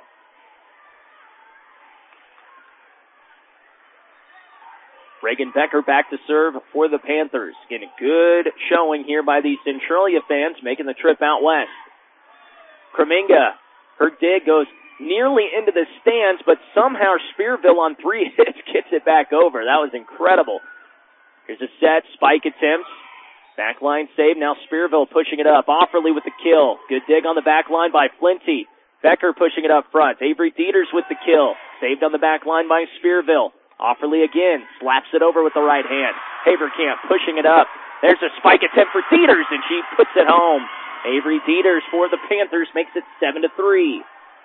Reagan Becker back to serve for the Panthers. Getting a good showing here by the Centralia fans making the trip out west. Kreminga, her dig goes nearly into the stands, but somehow Spearville on three hits gets it back over. That was incredible. Here's a set, spike attempts. Backline save, now Spearville pushing it up. Offerly with the kill. Good dig on the back line by Flinty. Becker pushing it up front. Avery Dieters with the kill. Saved on the back line by Spearville. Offerly again, slaps it over with the right hand. Haverkamp pushing it up. There's a spike attempt for Dieters, and she puts it home. Avery Dieters for the Panthers makes it seven to three.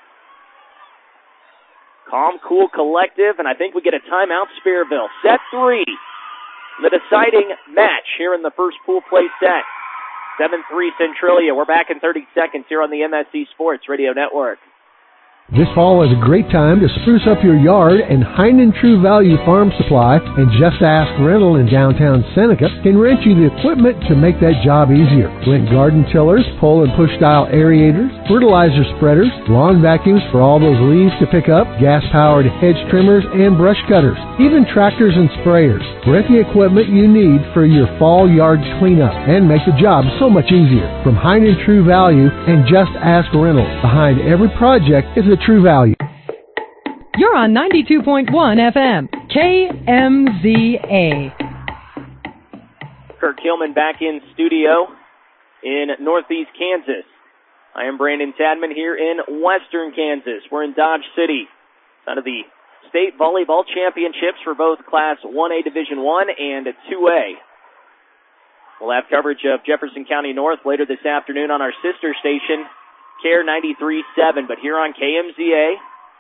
Calm, cool, collective, and I think we get a timeout, Spearville. Set three. The deciding match here in the first pool play set. seven three Centralia. We're back in thirty seconds here on the M S C Sports Radio Network. This fall is a great time to spruce up your yard, and Heinen True Value Farm Supply and Just Ask Rental in downtown Seneca can rent you the equipment to make that job easier. Rent garden tillers, pull and push style aerators, fertilizer spreaders, lawn vacuums for all those leaves to pick up, gas-powered hedge trimmers, and brush cutters, even tractors and sprayers. Rent the equipment you need for your fall yard cleanup and make the job so much easier. From Heinen True Value and Just Ask Rental, behind every project is a True Value. You're on ninety-two point one F M, K M Z A. Kirk Hillman back in studio in Northeast Kansas. I am Brandon Tadman here in Western Kansas. We're in Dodge City. It's out of the state volleyball championships for both Class one A Division one and two A. We'll have coverage of Jefferson County North later this afternoon on our sister station, K A R E ninety-three point seven, but here on K M Z A,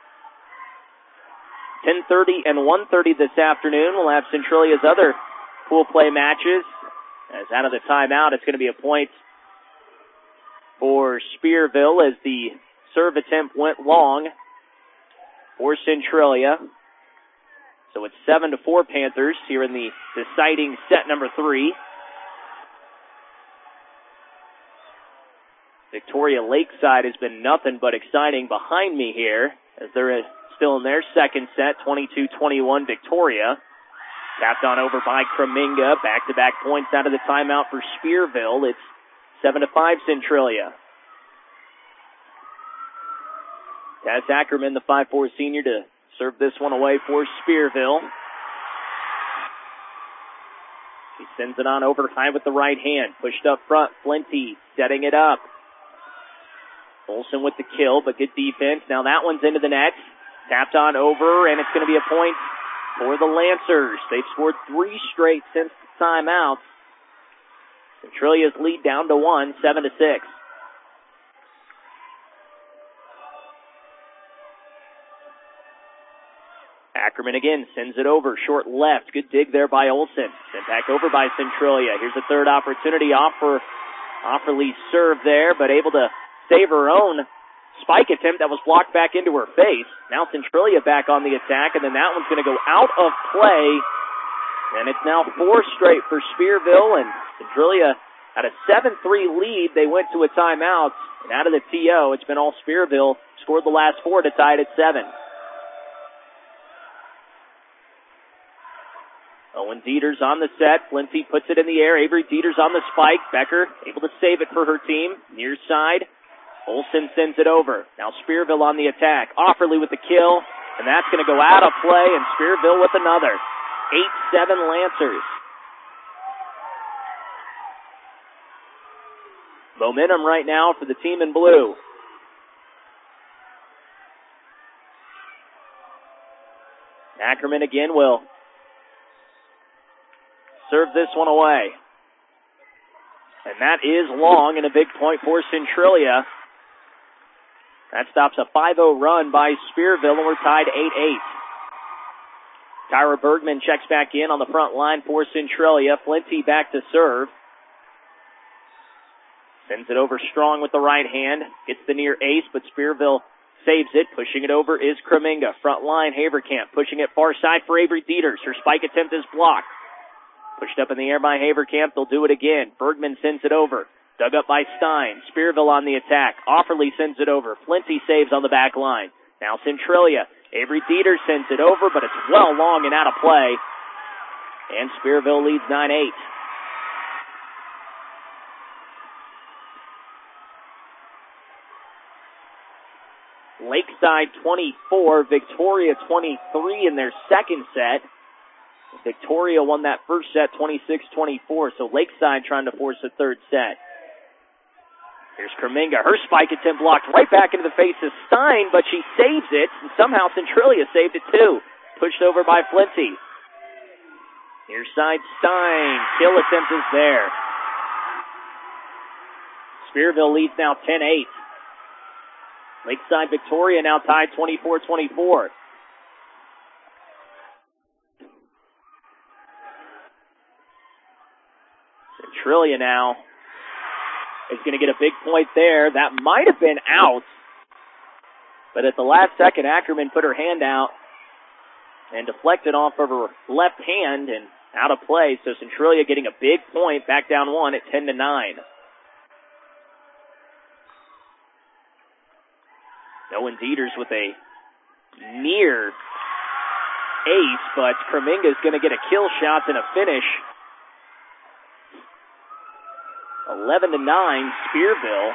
ten thirty and one thirty this afternoon, we'll have Centralia's other pool play matches. As out of the timeout, it's going to be a point for Spearville as the serve attempt went long for Centralia. So it's seven to four Panthers here in the deciding set number three. Victoria Lakeside has been nothing but exciting behind me here as they're still in their second set, twenty-two twenty-one Victoria. Tapped on over by Creminga. Back-to-back points out of the timeout for Spearville. It's seven to five Centralia. Taz Ackerman, the five four senior, to serve this one away for Spearville. He sends it on over high with the right hand. Pushed up front. Flinty setting it up. Olsen with the kill, but good defense. Now that one's into the net. Tapped on over, and it's going to be a point for the Lancers. They've scored three straight since the timeout. Centralia's lead down to one, seven to six. Ackerman again sends it over, short left. Good dig there by Olsen. Sent back over by Centralia. Here's a third opportunity. Offer, Offerly's serve there, but able to save her own spike attempt that was blocked back into her face. Now Centralia back on the attack, and then that one's going to go out of play. And it's now four straight for Spearville, and Centralia had a seven three lead. They went to a timeout, and out of the T O, it's been all Spearville. Scored the last four to tie it at seven. Owen Dieters on the set. Flinty puts it in the air. Avery Dieters on the spike. Becker able to save it for her team. Near side. Olsen sends it over. Now Spearville on the attack. Offerly with the kill, and that's going to go out of play, and Spearville with another. eight seven Lancers. Momentum right now for the team in blue. Ackerman again will serve this one away. And that is long and a big point for Centralia. That stops a five oh run by Spearville, and we're tied eight eight. Tyra Bergman checks back in on the front line for Centralia. Flinty back to serve. Sends it over strong with the right hand. Gets the near ace, but Spearville saves it. Pushing it over is Creminga. Front line, Haverkamp. Pushing it far side for Avery Dieters. Her spike attempt is blocked. Pushed up in the air by Haverkamp. They'll do it again. Bergman sends it over. Dug up by Stein. Spearville on the attack. Offerly sends it over. Flinty saves on the back line. Now Centralia. Avery Dieters sends it over, but it's well long and out of play. And Spearville leads nine eight. Lakeside twenty-four, Victoria twenty-three in their second set. Victoria won that first set twenty-six twenty-four, so Lakeside trying to force a third set. Here's Creminga. Her spike attempt blocked right back into the face of Stein, but she saves it, and somehow Centralia saved it too. Pushed over by Flinty. Here's side Stein. Kill attempt is there. Spearville leads now ten eight. Lakeside Victoria now tied twenty-four twenty-four. Centralia now is going to get a big point there. That might have been out, but at the last second, Ackerman put her hand out and deflected off of her left hand and out of play. So Centralia getting a big point, back down one at ten to nine. Owen Dieters with a near ace, but Creminga is going to get a kill shot and a finish. eleven to nine, Spearville.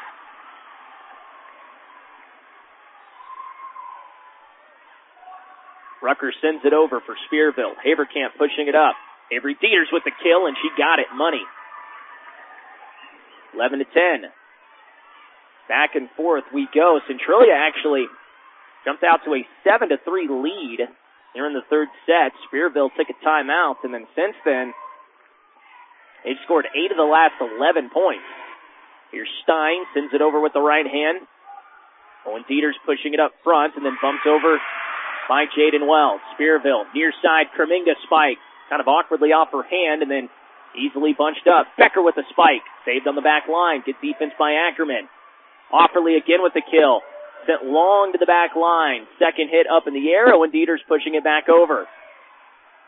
Rucker sends it over for Spearville. Haverkamp pushing it up. Avery Dieters with the kill, and she got it. Money. eleven to ten. Back and forth we go. Centralia actually jumped out to a seven to three lead here in the third set. Spearville took a timeout, and then since then, they've scored eight of the last eleven points. Here's Stein, sends it over with the right hand. Owen Dieters pushing it up front, and then bumped over by Jaden Wells. Spearville, near side, Creminga spike. Kind of awkwardly off her hand, and then easily bunched up. Becker with the spike. Saved on the back line. Good defense by Ackerman. Offerly again with the kill. Sent long to the back line. Second hit up in the air. Owen Dieters pushing it back over.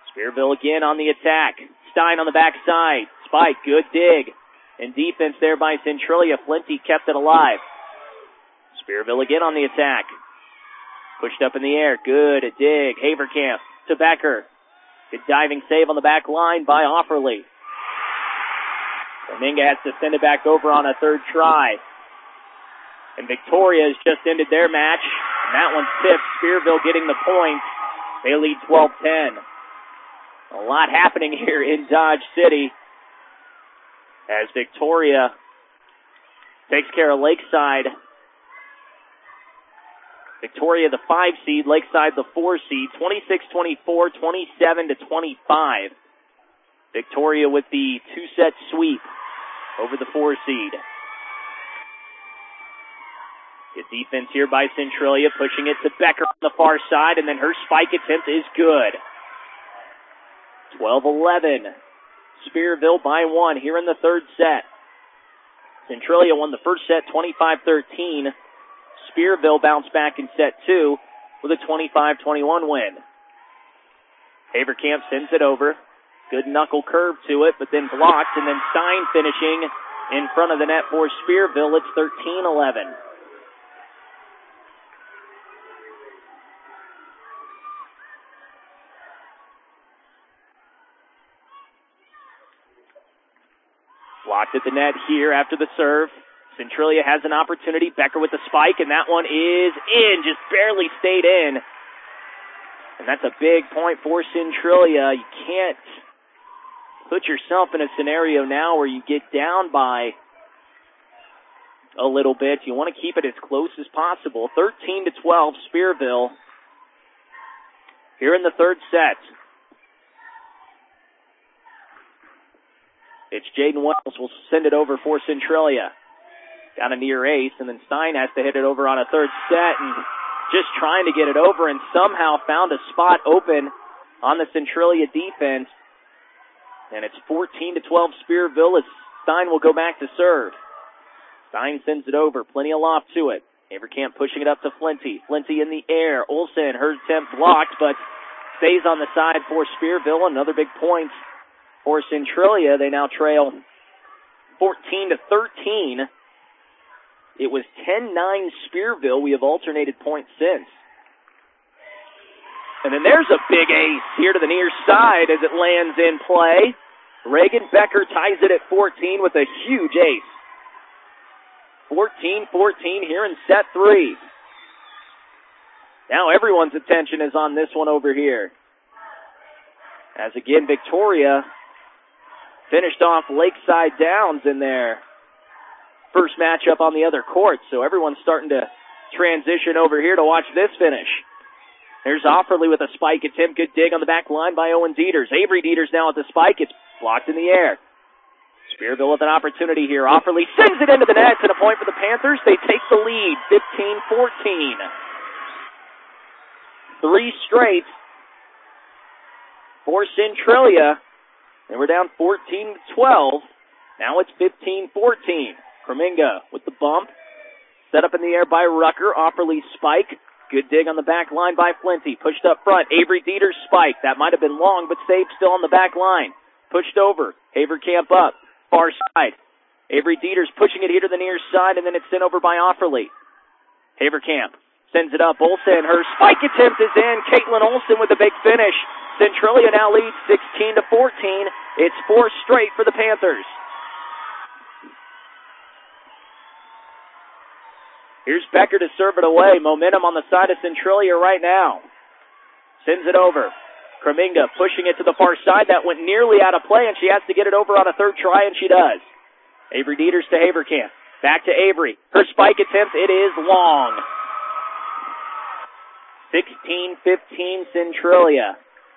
Spearville again on the attack. Stein on the backside. Spike, good dig. And defense there by Centralia. Flinty kept it alive. Spearville again on the attack. Pushed up in the air. Good dig. Haverkamp to Becker. Good diving save on the back line by Offerly. Dominga has to send it back over on a third try. And Victoria has just ended their match. And that one's tipped. Spearville getting the point. They lead twelve ten. A lot happening here in Dodge City as Victoria takes care of Lakeside. Victoria, the five seed, Lakeside, the four seed, twenty-six twenty-four, twenty-seven to twenty-five. Victoria with the two-set sweep over the four seed. Good defense here by Centralia, pushing it to Becker on the far side, and then her spike attempt is good. twelve eleven. Spearville by one here in the third set. Centralia won the first set twenty-five thirteen. Spearville bounced back in set two with a twenty-five twenty-one win. Haverkamp sends it over. Good knuckle curve to it, but then blocked, and then Stein finishing in front of the net for Spearville. It's thirteen eleven. Blocked at the net here after the serve. Centralia has an opportunity. Becker with the spike, and that one is in. Just barely stayed in. And that's a big point for Centralia. You can't put yourself in a scenario now where you get down by a little bit. You want to keep it as close as possible. thirteen to twelve, Spearville here in the third set. It's Jaden Wells will send it over for Centralia. Got a near ace, and then Stein has to hit it over on a third set, and just trying to get it over, and somehow found a spot open on the Centralia defense. And it's fourteen to twelve Spearville as Stein will go back to serve. Stein sends it over, plenty of loft to it. Haverkamp pushing it up to Flinty. Flinty in the air. Olsen, her attempt blocked, but stays on the side for Spearville. Another big point for Centralia. They now trail fourteen to thirteen. It was ten nine Spearville. We have alternated points since. And then there's a big ace here to the near side as it lands in play. Reagan Becker ties it at fourteen with a huge ace. fourteen fourteen here in set three. Now everyone's attention is on this one over here. As again, Victoria finished off Lakeside Downs in their first matchup on the other court, so everyone's starting to transition over here to watch this finish. There's Offerly with a spike attempt. Good dig on the back line by Owen Dieters. Avery Dieters now at the spike. It's blocked in the air. Spearville with an opportunity here. Offerly sends it into the net, and a point for the Panthers. They take the lead, fifteen fourteen. Three straight for Centralia. They were down fourteen to twelve. Now it's fifteen fourteen. Kreminga with the bump. Set up in the air by Rucker. Offerly spike. Good dig on the back line by Flinty. Pushed up front. Avery Dieters spike. That might have been long, but saved still on the back line. Pushed over. Haverkamp up. Far side. Avery Dieters pushing it here to the near side, and then it's sent over by Offerly. Haverkamp sends it up. Olsen, her spike attempt is in. Caitlin Olsen with a big finish. Centralia now leads sixteen to fourteen. It's four straight for the Panthers. Here's Becker to serve it away. Momentum on the side of Centralia right now. Sends it over. Kreminga pushing it to the far side. That went nearly out of play, and she has to get it over on a third try, and she does. Avery Dieters to Haverkamp. Back to Avery. Her spike attempt, it is long. sixteen fifteen Centralia.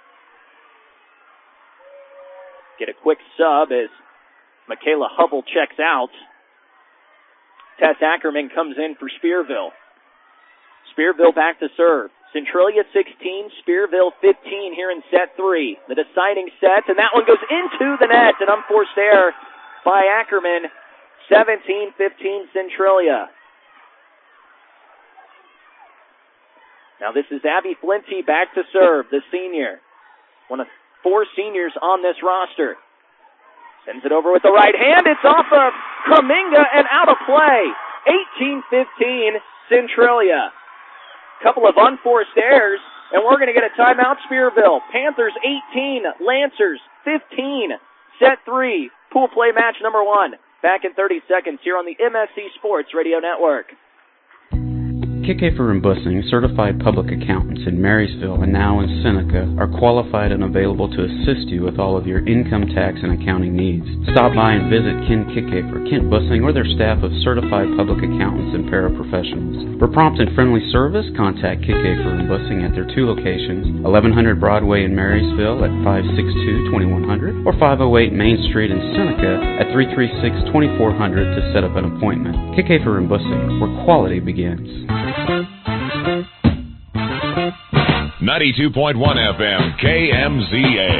Get a quick sub as Michaela Hubble checks out. Tess Ackerman comes in for Spearville. Spearville back to serve. Centralia sixteen, Spearville fifteen here in set three. The deciding set, and that one goes into the net. An unforced error by Ackerman. seventeen fifteen Centralia. Now this is Abby Flinty back to serve, the senior. One of four seniors on this roster. Sends it over with the right hand. It's off of Kreminga and out of play. eighteen fifteen, Centralia. Couple of unforced errors, and we're going to get a timeout, Spearville. Panthers eighteen, Lancers fifteen. Set three, pool play match number one. Back in thirty seconds here on the M S C Sports Radio Network. Kickafer and Bussing, certified public accountants in Marysville and now in Seneca, are qualified and available to assist you with all of your income tax and accounting needs. Stop by and visit Ken Kickafer, Kent Bussing, or their staff of certified public accountants and paraprofessionals. For prompt and friendly service, contact Kickafer and Bussing at their two locations, eleven hundred Broadway in Marysville at five six two, two one zero zero or five oh eight Main Street in Seneca at three three six, two four zero zero to set up an appointment. Kickafer and Bussing, where quality begins. ninety-two point one F M, K M Z A.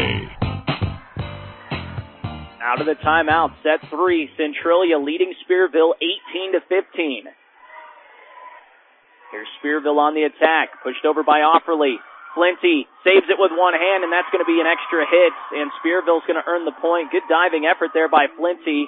Out of the timeout, set three, Centralia leading Spearville eighteen to fifteen. Here's Spearville on the attack, pushed over by Offerly. Flinty saves it with one hand, and that's going to be an extra hit, and Spearville's going to earn the point. Good diving effort there by Flinty.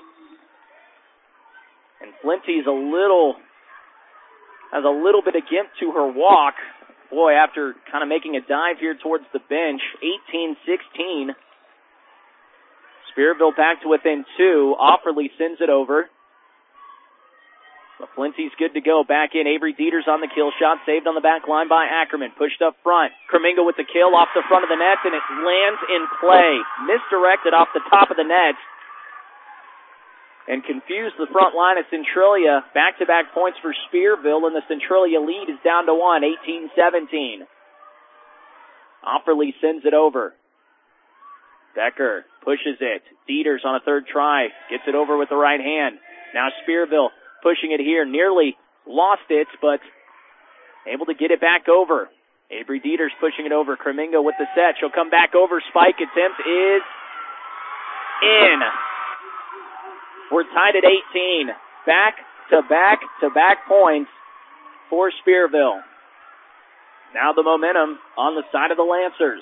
And Flinty's a little... has a little bit of gimp to her walk. Boy, after kind of making a dive here towards the bench, eighteen sixteen. Spearville back to within two. Offerly sends it over. But Flinty's good to go. Back in, Avery Dieters on the kill shot, saved on the back line by Ackerman. Pushed up front. Kreminga with the kill off the front of the net, and it lands in play. Misdirected off the top of the net. And confused the front line of Centralia. Back-to-back points for Spearville, and the Centralia lead is down to one, eighteen seventeen. Offerly sends it over. Becker pushes it. Dieters on a third try. Gets it over with the right hand. Now Spearville pushing it here. Nearly lost it, but able to get it back over. Avery Dieters pushing it over. Kreminga with the set. She'll come back over. Spike attempt is in. We're tied at eighteen. Back to back to back points for Spearville. Now the momentum on the side of the Lancers.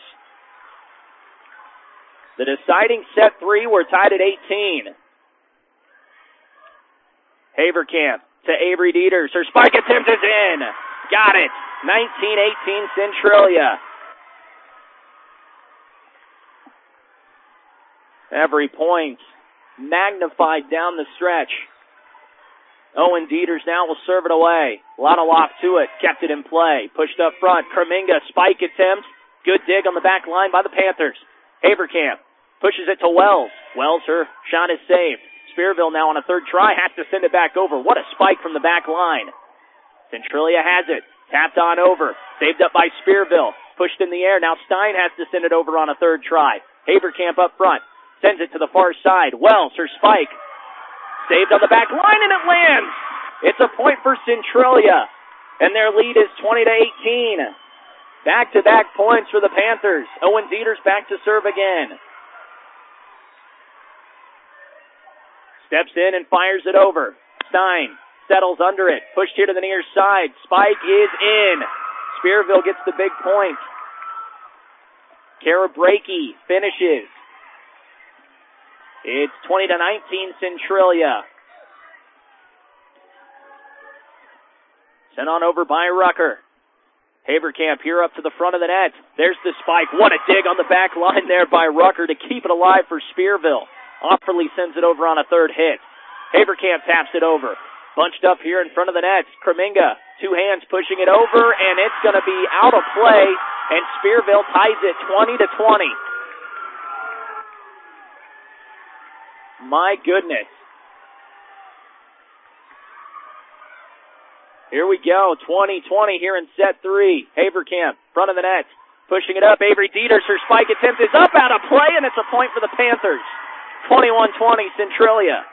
The deciding set three, we're tied at eighteen. Haverkamp to Avery Dieters. Her spike attempt is in. Got it. nineteen eighteen Centralia. Every point magnified down the stretch. Owen Dieters now will serve it away. Lonaloff to it. Kept it in play. Pushed up front. Kreminga spike attempt. Good dig on the back line by the Panthers. Haverkamp pushes it to Wells. Wells, her shot is saved. Spearville now on a third try has to send it back over. What a spike from the back line. Centralia has it. Tapped on over. Saved up by Spearville. Pushed in the air. Now Stein has to send it over on a third try. Haverkamp up front. Sends it to the far side. Wells, her spike. Saved on the back line, and it lands. It's a point for Centralia, and their lead is twenty to eighteen. Back-to-back points for the Panthers. Owen Dieters back to serve again. Steps in and fires it over. Stein settles under it. Pushed here to the near side. Spike is in. Spearville gets the big point. Kara Brakey finishes. It's twenty to nineteen Centralia. Sent on over by Rucker. Haverkamp here up to the front of the net. There's the spike. What a dig on the back line there by Rucker to keep it alive for Spearville. Offerly sends it over on a third hit. Haverkamp taps it over. Bunched up here in front of the net. Kreminga, two hands pushing it over, and it's going to be out of play, and Spearville ties it twenty to twenty. My goodness. Here we go, twenty twenty here in set three. Haverkamp, front of the net, pushing it up. Avery Dieters, her spike attempt is up, out of play, and it's a point for the Panthers. twenty-one twenty Centralia.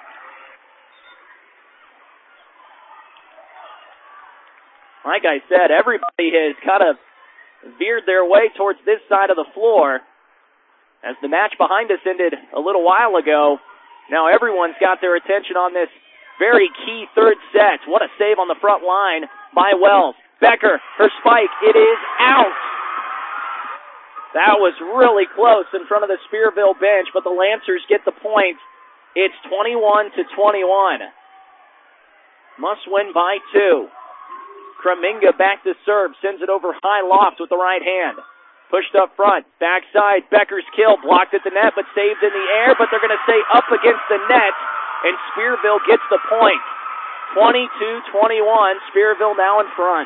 Like I said, everybody has kind of veered their way towards this side of the floor. As the match behind us ended a little while ago, now everyone's got their attention on this very key third set. What a save on the front line by Wells. Becker, her spike, it is out. That was really close in front of the Spearville bench, but the Lancers get the point. It's twenty-one to twenty-one. Must win by two. Kreminga back to serve, sends it over high loft with the right hand. Pushed up front, backside, Becker's kill, blocked at the net, but saved in the air, but they're going to stay up against the net, and Spearville gets the point. twenty-two twenty-one, Spearville now in front.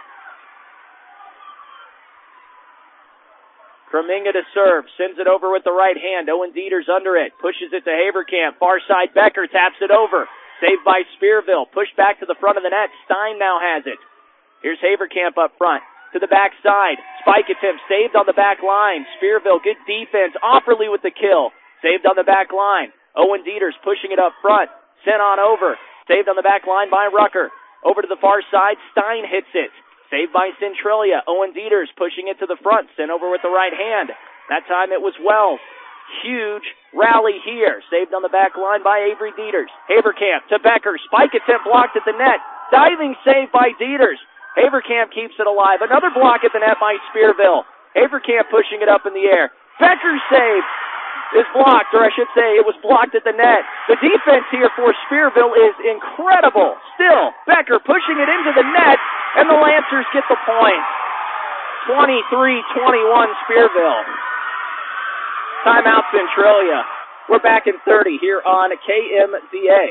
Kreminga to serve, sends it over with the right hand. Owen Dieters under it, pushes it to Haverkamp. Far side, Becker taps it over. Saved by Spearville, pushed back to the front of the net. Stein now has it. Here's Haverkamp up front, to the back side. Spike attempt, saved on the back line. Spearville, good defense. Offerly with the kill, saved on the back line. Owen Dieters pushing it up front, sent on over. Saved on the back line by Rucker. Over to the far side, Stein hits it. Saved by Centralia. Owen Dieters pushing it to the front. Sent over with the right hand. That time it was Wells. Huge rally here. Saved on the back line by Avery Dieters. Haverkamp to Becker. Spike attempt blocked at the net. Diving save by Dieters. Haverkamp keeps it alive. Another block at the net by Spearville. Haverkamp pushing it up in the air. Becker's save is blocked, or I should say it was blocked at the net. The defense here for Spearville is incredible. Still, Becker pushing it into the net, and the Lancers get the point. twenty-three twenty-one Spearville. Timeout Centralia. We're back in thirty here on K M Z A.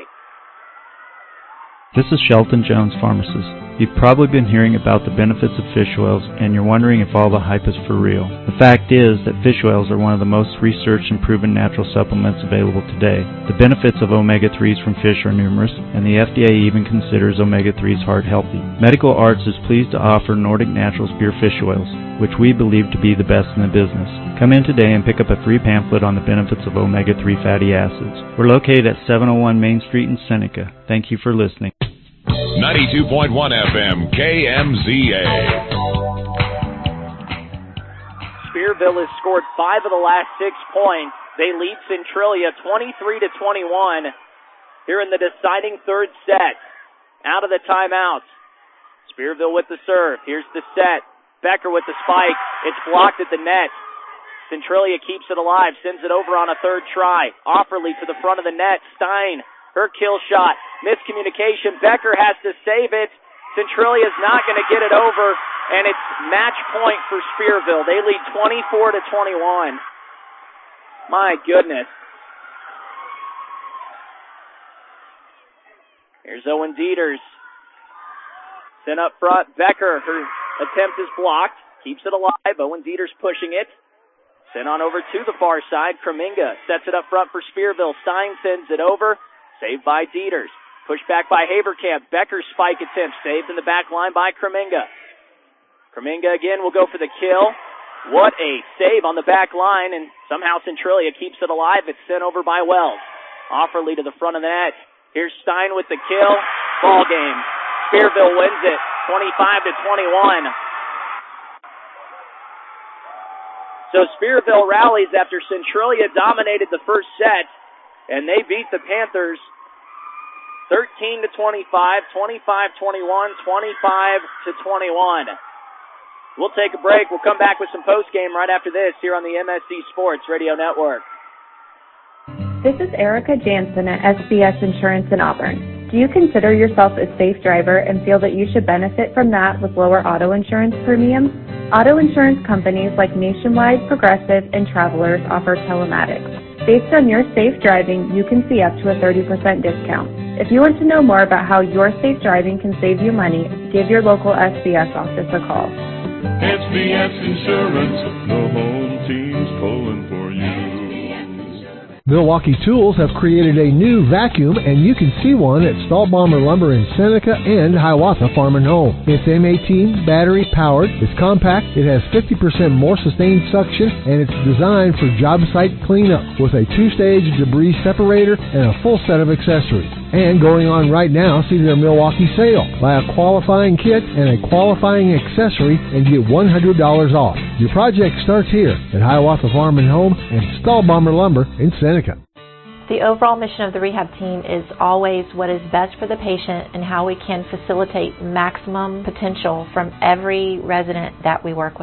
This is Shelton Jones, pharmacist. You've probably been hearing about the benefits of fish oils, and you're wondering if all the hype is for real. The fact is that fish oils are one of the most researched and proven natural supplements available today. The benefits of omega threes from fish are numerous, and the F D A even considers omega threes heart healthy. Medical Arts is pleased to offer Nordic Naturals Pure Fish Oils, which we believe to be the best in the business. Come in today and pick up a free pamphlet on the benefits of omega three fatty acids. We're located at seven oh one Main Street in Seneca. Thank you for listening. ninety-two point one F M, K M Z A. Spearville has scored five of the last six points. They lead Centralia twenty-three to twenty-one here in the deciding third set. Out of the timeout. Spearville with the serve. Here's the set. Becker with the spike. It's blocked at the net. Centralia keeps it alive, sends it over on a third try. Offerly to the front of the net. Stein, her kill shot. Miscommunication. Becker has to save it. Centralia's not going to get it over, and it's match point for Spearville. They lead twenty-four to twenty-one. My goodness. Here's Owen Dieters. Sent up front. Becker, her attempt is blocked. Keeps it alive. Owen Dieters pushing it. Sent on over to the far side. Kreminga sets it up front for Spearville. Stein sends it over. Saved by Dieters. Pushed back by Haverkamp. Becker's spike attempt saved in the back line by Kreminga. Kreminga again will go for the kill. What a save on the back line, and somehow Centralia keeps it alive. It's sent over by Wells. Offerly to the front of the net. Here's Stein with the kill. Ball game. Spearville wins it, twenty-five to twenty-one. So Spearville rallies after Centralia dominated the first set, and they beat the Panthers thirteen to twenty-five, twenty-five twenty-one, twenty-five to twenty-one. We'll take a break. We'll come back with some post-game right after this here on the M S C Sports Radio Network. This is Erica Jansen at S B S Insurance in Auburn. Do you consider yourself a safe driver and feel that you should benefit from that with lower auto insurance premiums? Auto insurance companies like Nationwide, Progressive, and Travelers offer telematics. Based on your safe driving, you can see up to a thirty percent discount. If you want to know more about how your safe driving can save you money, give your local S B S office a call. S B S Insurance, the home team's pulling for you. Milwaukee Tools have created a new vacuum, and you can see one at Stahlbomber Lumber in Seneca and Hiawatha Farm and Home. It's M eighteen battery powered, it's compact, it has fifty percent more sustained suction, and it's designed for job site cleanup with a two-stage debris separator and a full set of accessories. And going on right now, see their Milwaukee sale. Buy a qualifying kit and a qualifying accessory and get one hundred dollars off. Your project starts here at Hiawatha Farm and Home and Stahlbomber Lumber in Seneca. The overall mission of the rehab team is always what is best for the patient and how we can facilitate maximum potential from every resident that we work with.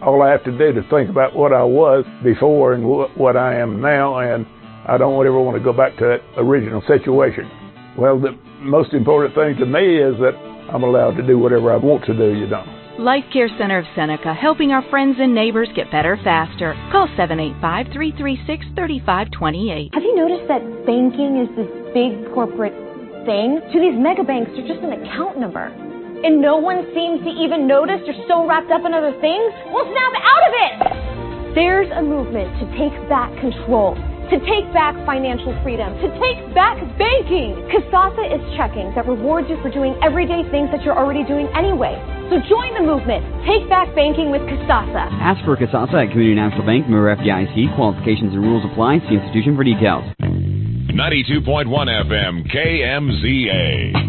all I have to do to think about what I was before and wh- what I am now, and I don't ever want to go back to that original situation. Well, the most important thing to me is that I'm allowed to do whatever I want to do, you know. Life Care Center of Seneca, helping our friends and neighbors get better faster. Call seven eight five, three three six, three five two eight. Have you noticed that banking is this big corporate thing? To these mega banks, they're just an account number. And no one seems to even notice they're so wrapped up in other things. Well, snap out of it! There's a movement to take back control, to take back financial freedom, to take back banking. Kasasa is checking that rewards you for doing everyday things that you're already doing anyway. So join the movement. Take back banking with Kasasa. Ask for Kasasa at Community National Bank, member F D I C. Qualifications and rules apply. See institution for details. ninety-two point one F M K M Z A.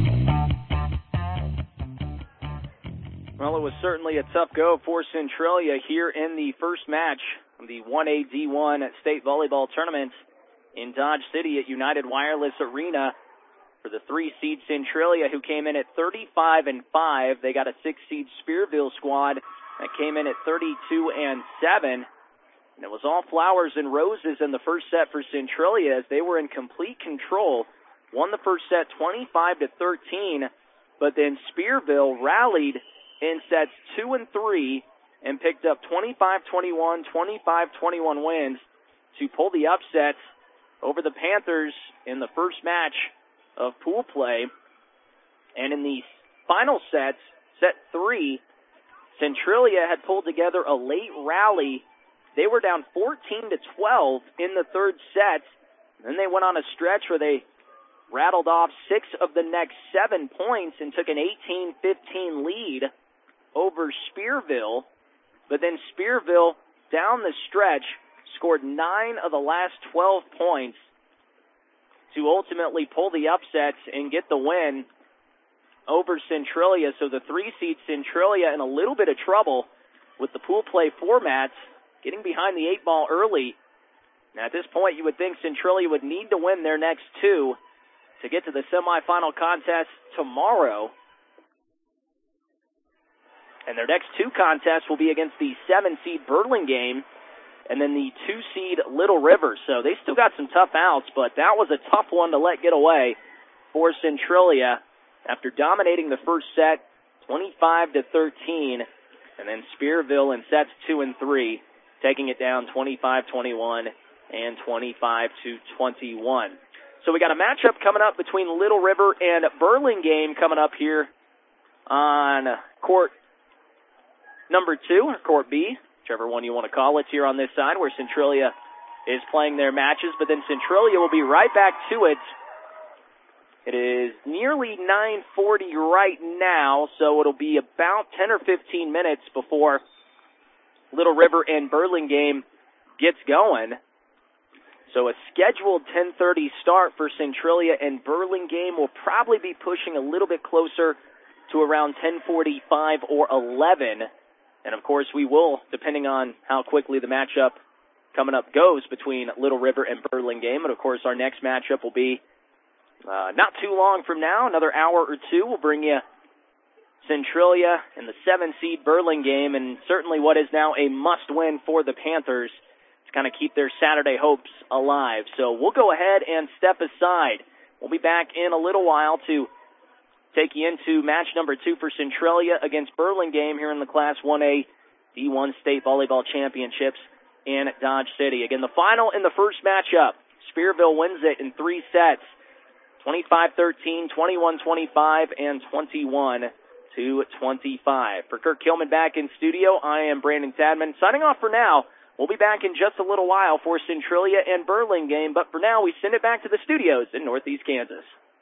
Well, it was certainly a tough go for Centralia here in the first match of the one A D one State Volleyball Tournament in Dodge City at United Wireless Arena. For the three-seed Centralia, who came in at thirty-five and five, they got a six-seed Spearville squad that came in at thirty-two and seven. And it was all flowers and roses in the first set for Centralia as they were in complete control. Won the first set twenty-five to thirteen, but then Spearville rallied in sets two and three and picked up twenty-five twenty-one, twenty-five twenty-one wins to pull the upsets over the Panthers in the first match of pool play. And in the final sets, set three, Centralia had pulled together a late rally. They were down fourteen to twelve in the third set. Then they went on a stretch where they rattled off six of the next seven points and took an eighteen fifteen lead over Spearville. But then Spearville, down the stretch, scored nine of the last twelve points to ultimately pull the upsets and get the win over Centralia. So the three-seed Centralia in a little bit of trouble with the pool play formats, getting behind the eight ball early. Now, at this point, you would think Centralia would need to win their next two to get to the semifinal contest tomorrow. And their next two contests will be against the seven-seed Burlingame and then the two-seed Little River. So they still got some tough outs, but that was a tough one to let get away for Centralia after dominating the first set, twenty-five to thirteen, and then Spearville in sets two and three, taking it down twenty-five twenty-one and twenty-five to twenty-one. So we got a matchup coming up between Little River and Burlingame coming up here on court number two, or court B, whichever one you want to call it here on this side, where Centralia is playing their matches. But then Centralia will be right back to it. It is nearly nine forty right now, so it'll be about ten or fifteen minutes before Little River and Burlingame gets going. So a scheduled ten thirty start for Centralia and Burlingame will probably be pushing a little bit closer to around ten forty-five or eleven. And, of course, we will, depending on how quickly the matchup coming up goes between Little River and Burlingame. And, of course, our next matchup will be uh, not too long from now, another hour or two. We'll bring you Centralia and the seven-seed Burlingame, and certainly what is now a must-win for the Panthers to kind of keep their Saturday hopes alive. So we'll go ahead and step aside. We'll be back in a little while to take you into match number two for Centralia against Burlingame here in the Class one A D one State Volleyball Championships in Dodge City. Again, the final in the first matchup, Spearville wins it in three sets, twenty-five thirteen, twenty-one twenty-five, and twenty-one to twenty-five. For Kirk Kilman back in studio, I am Brandon Tadman. Signing off for now. We'll be back in just a little while for Centralia and Burlingame, but for now we send it back to the studios in Northeast Kansas.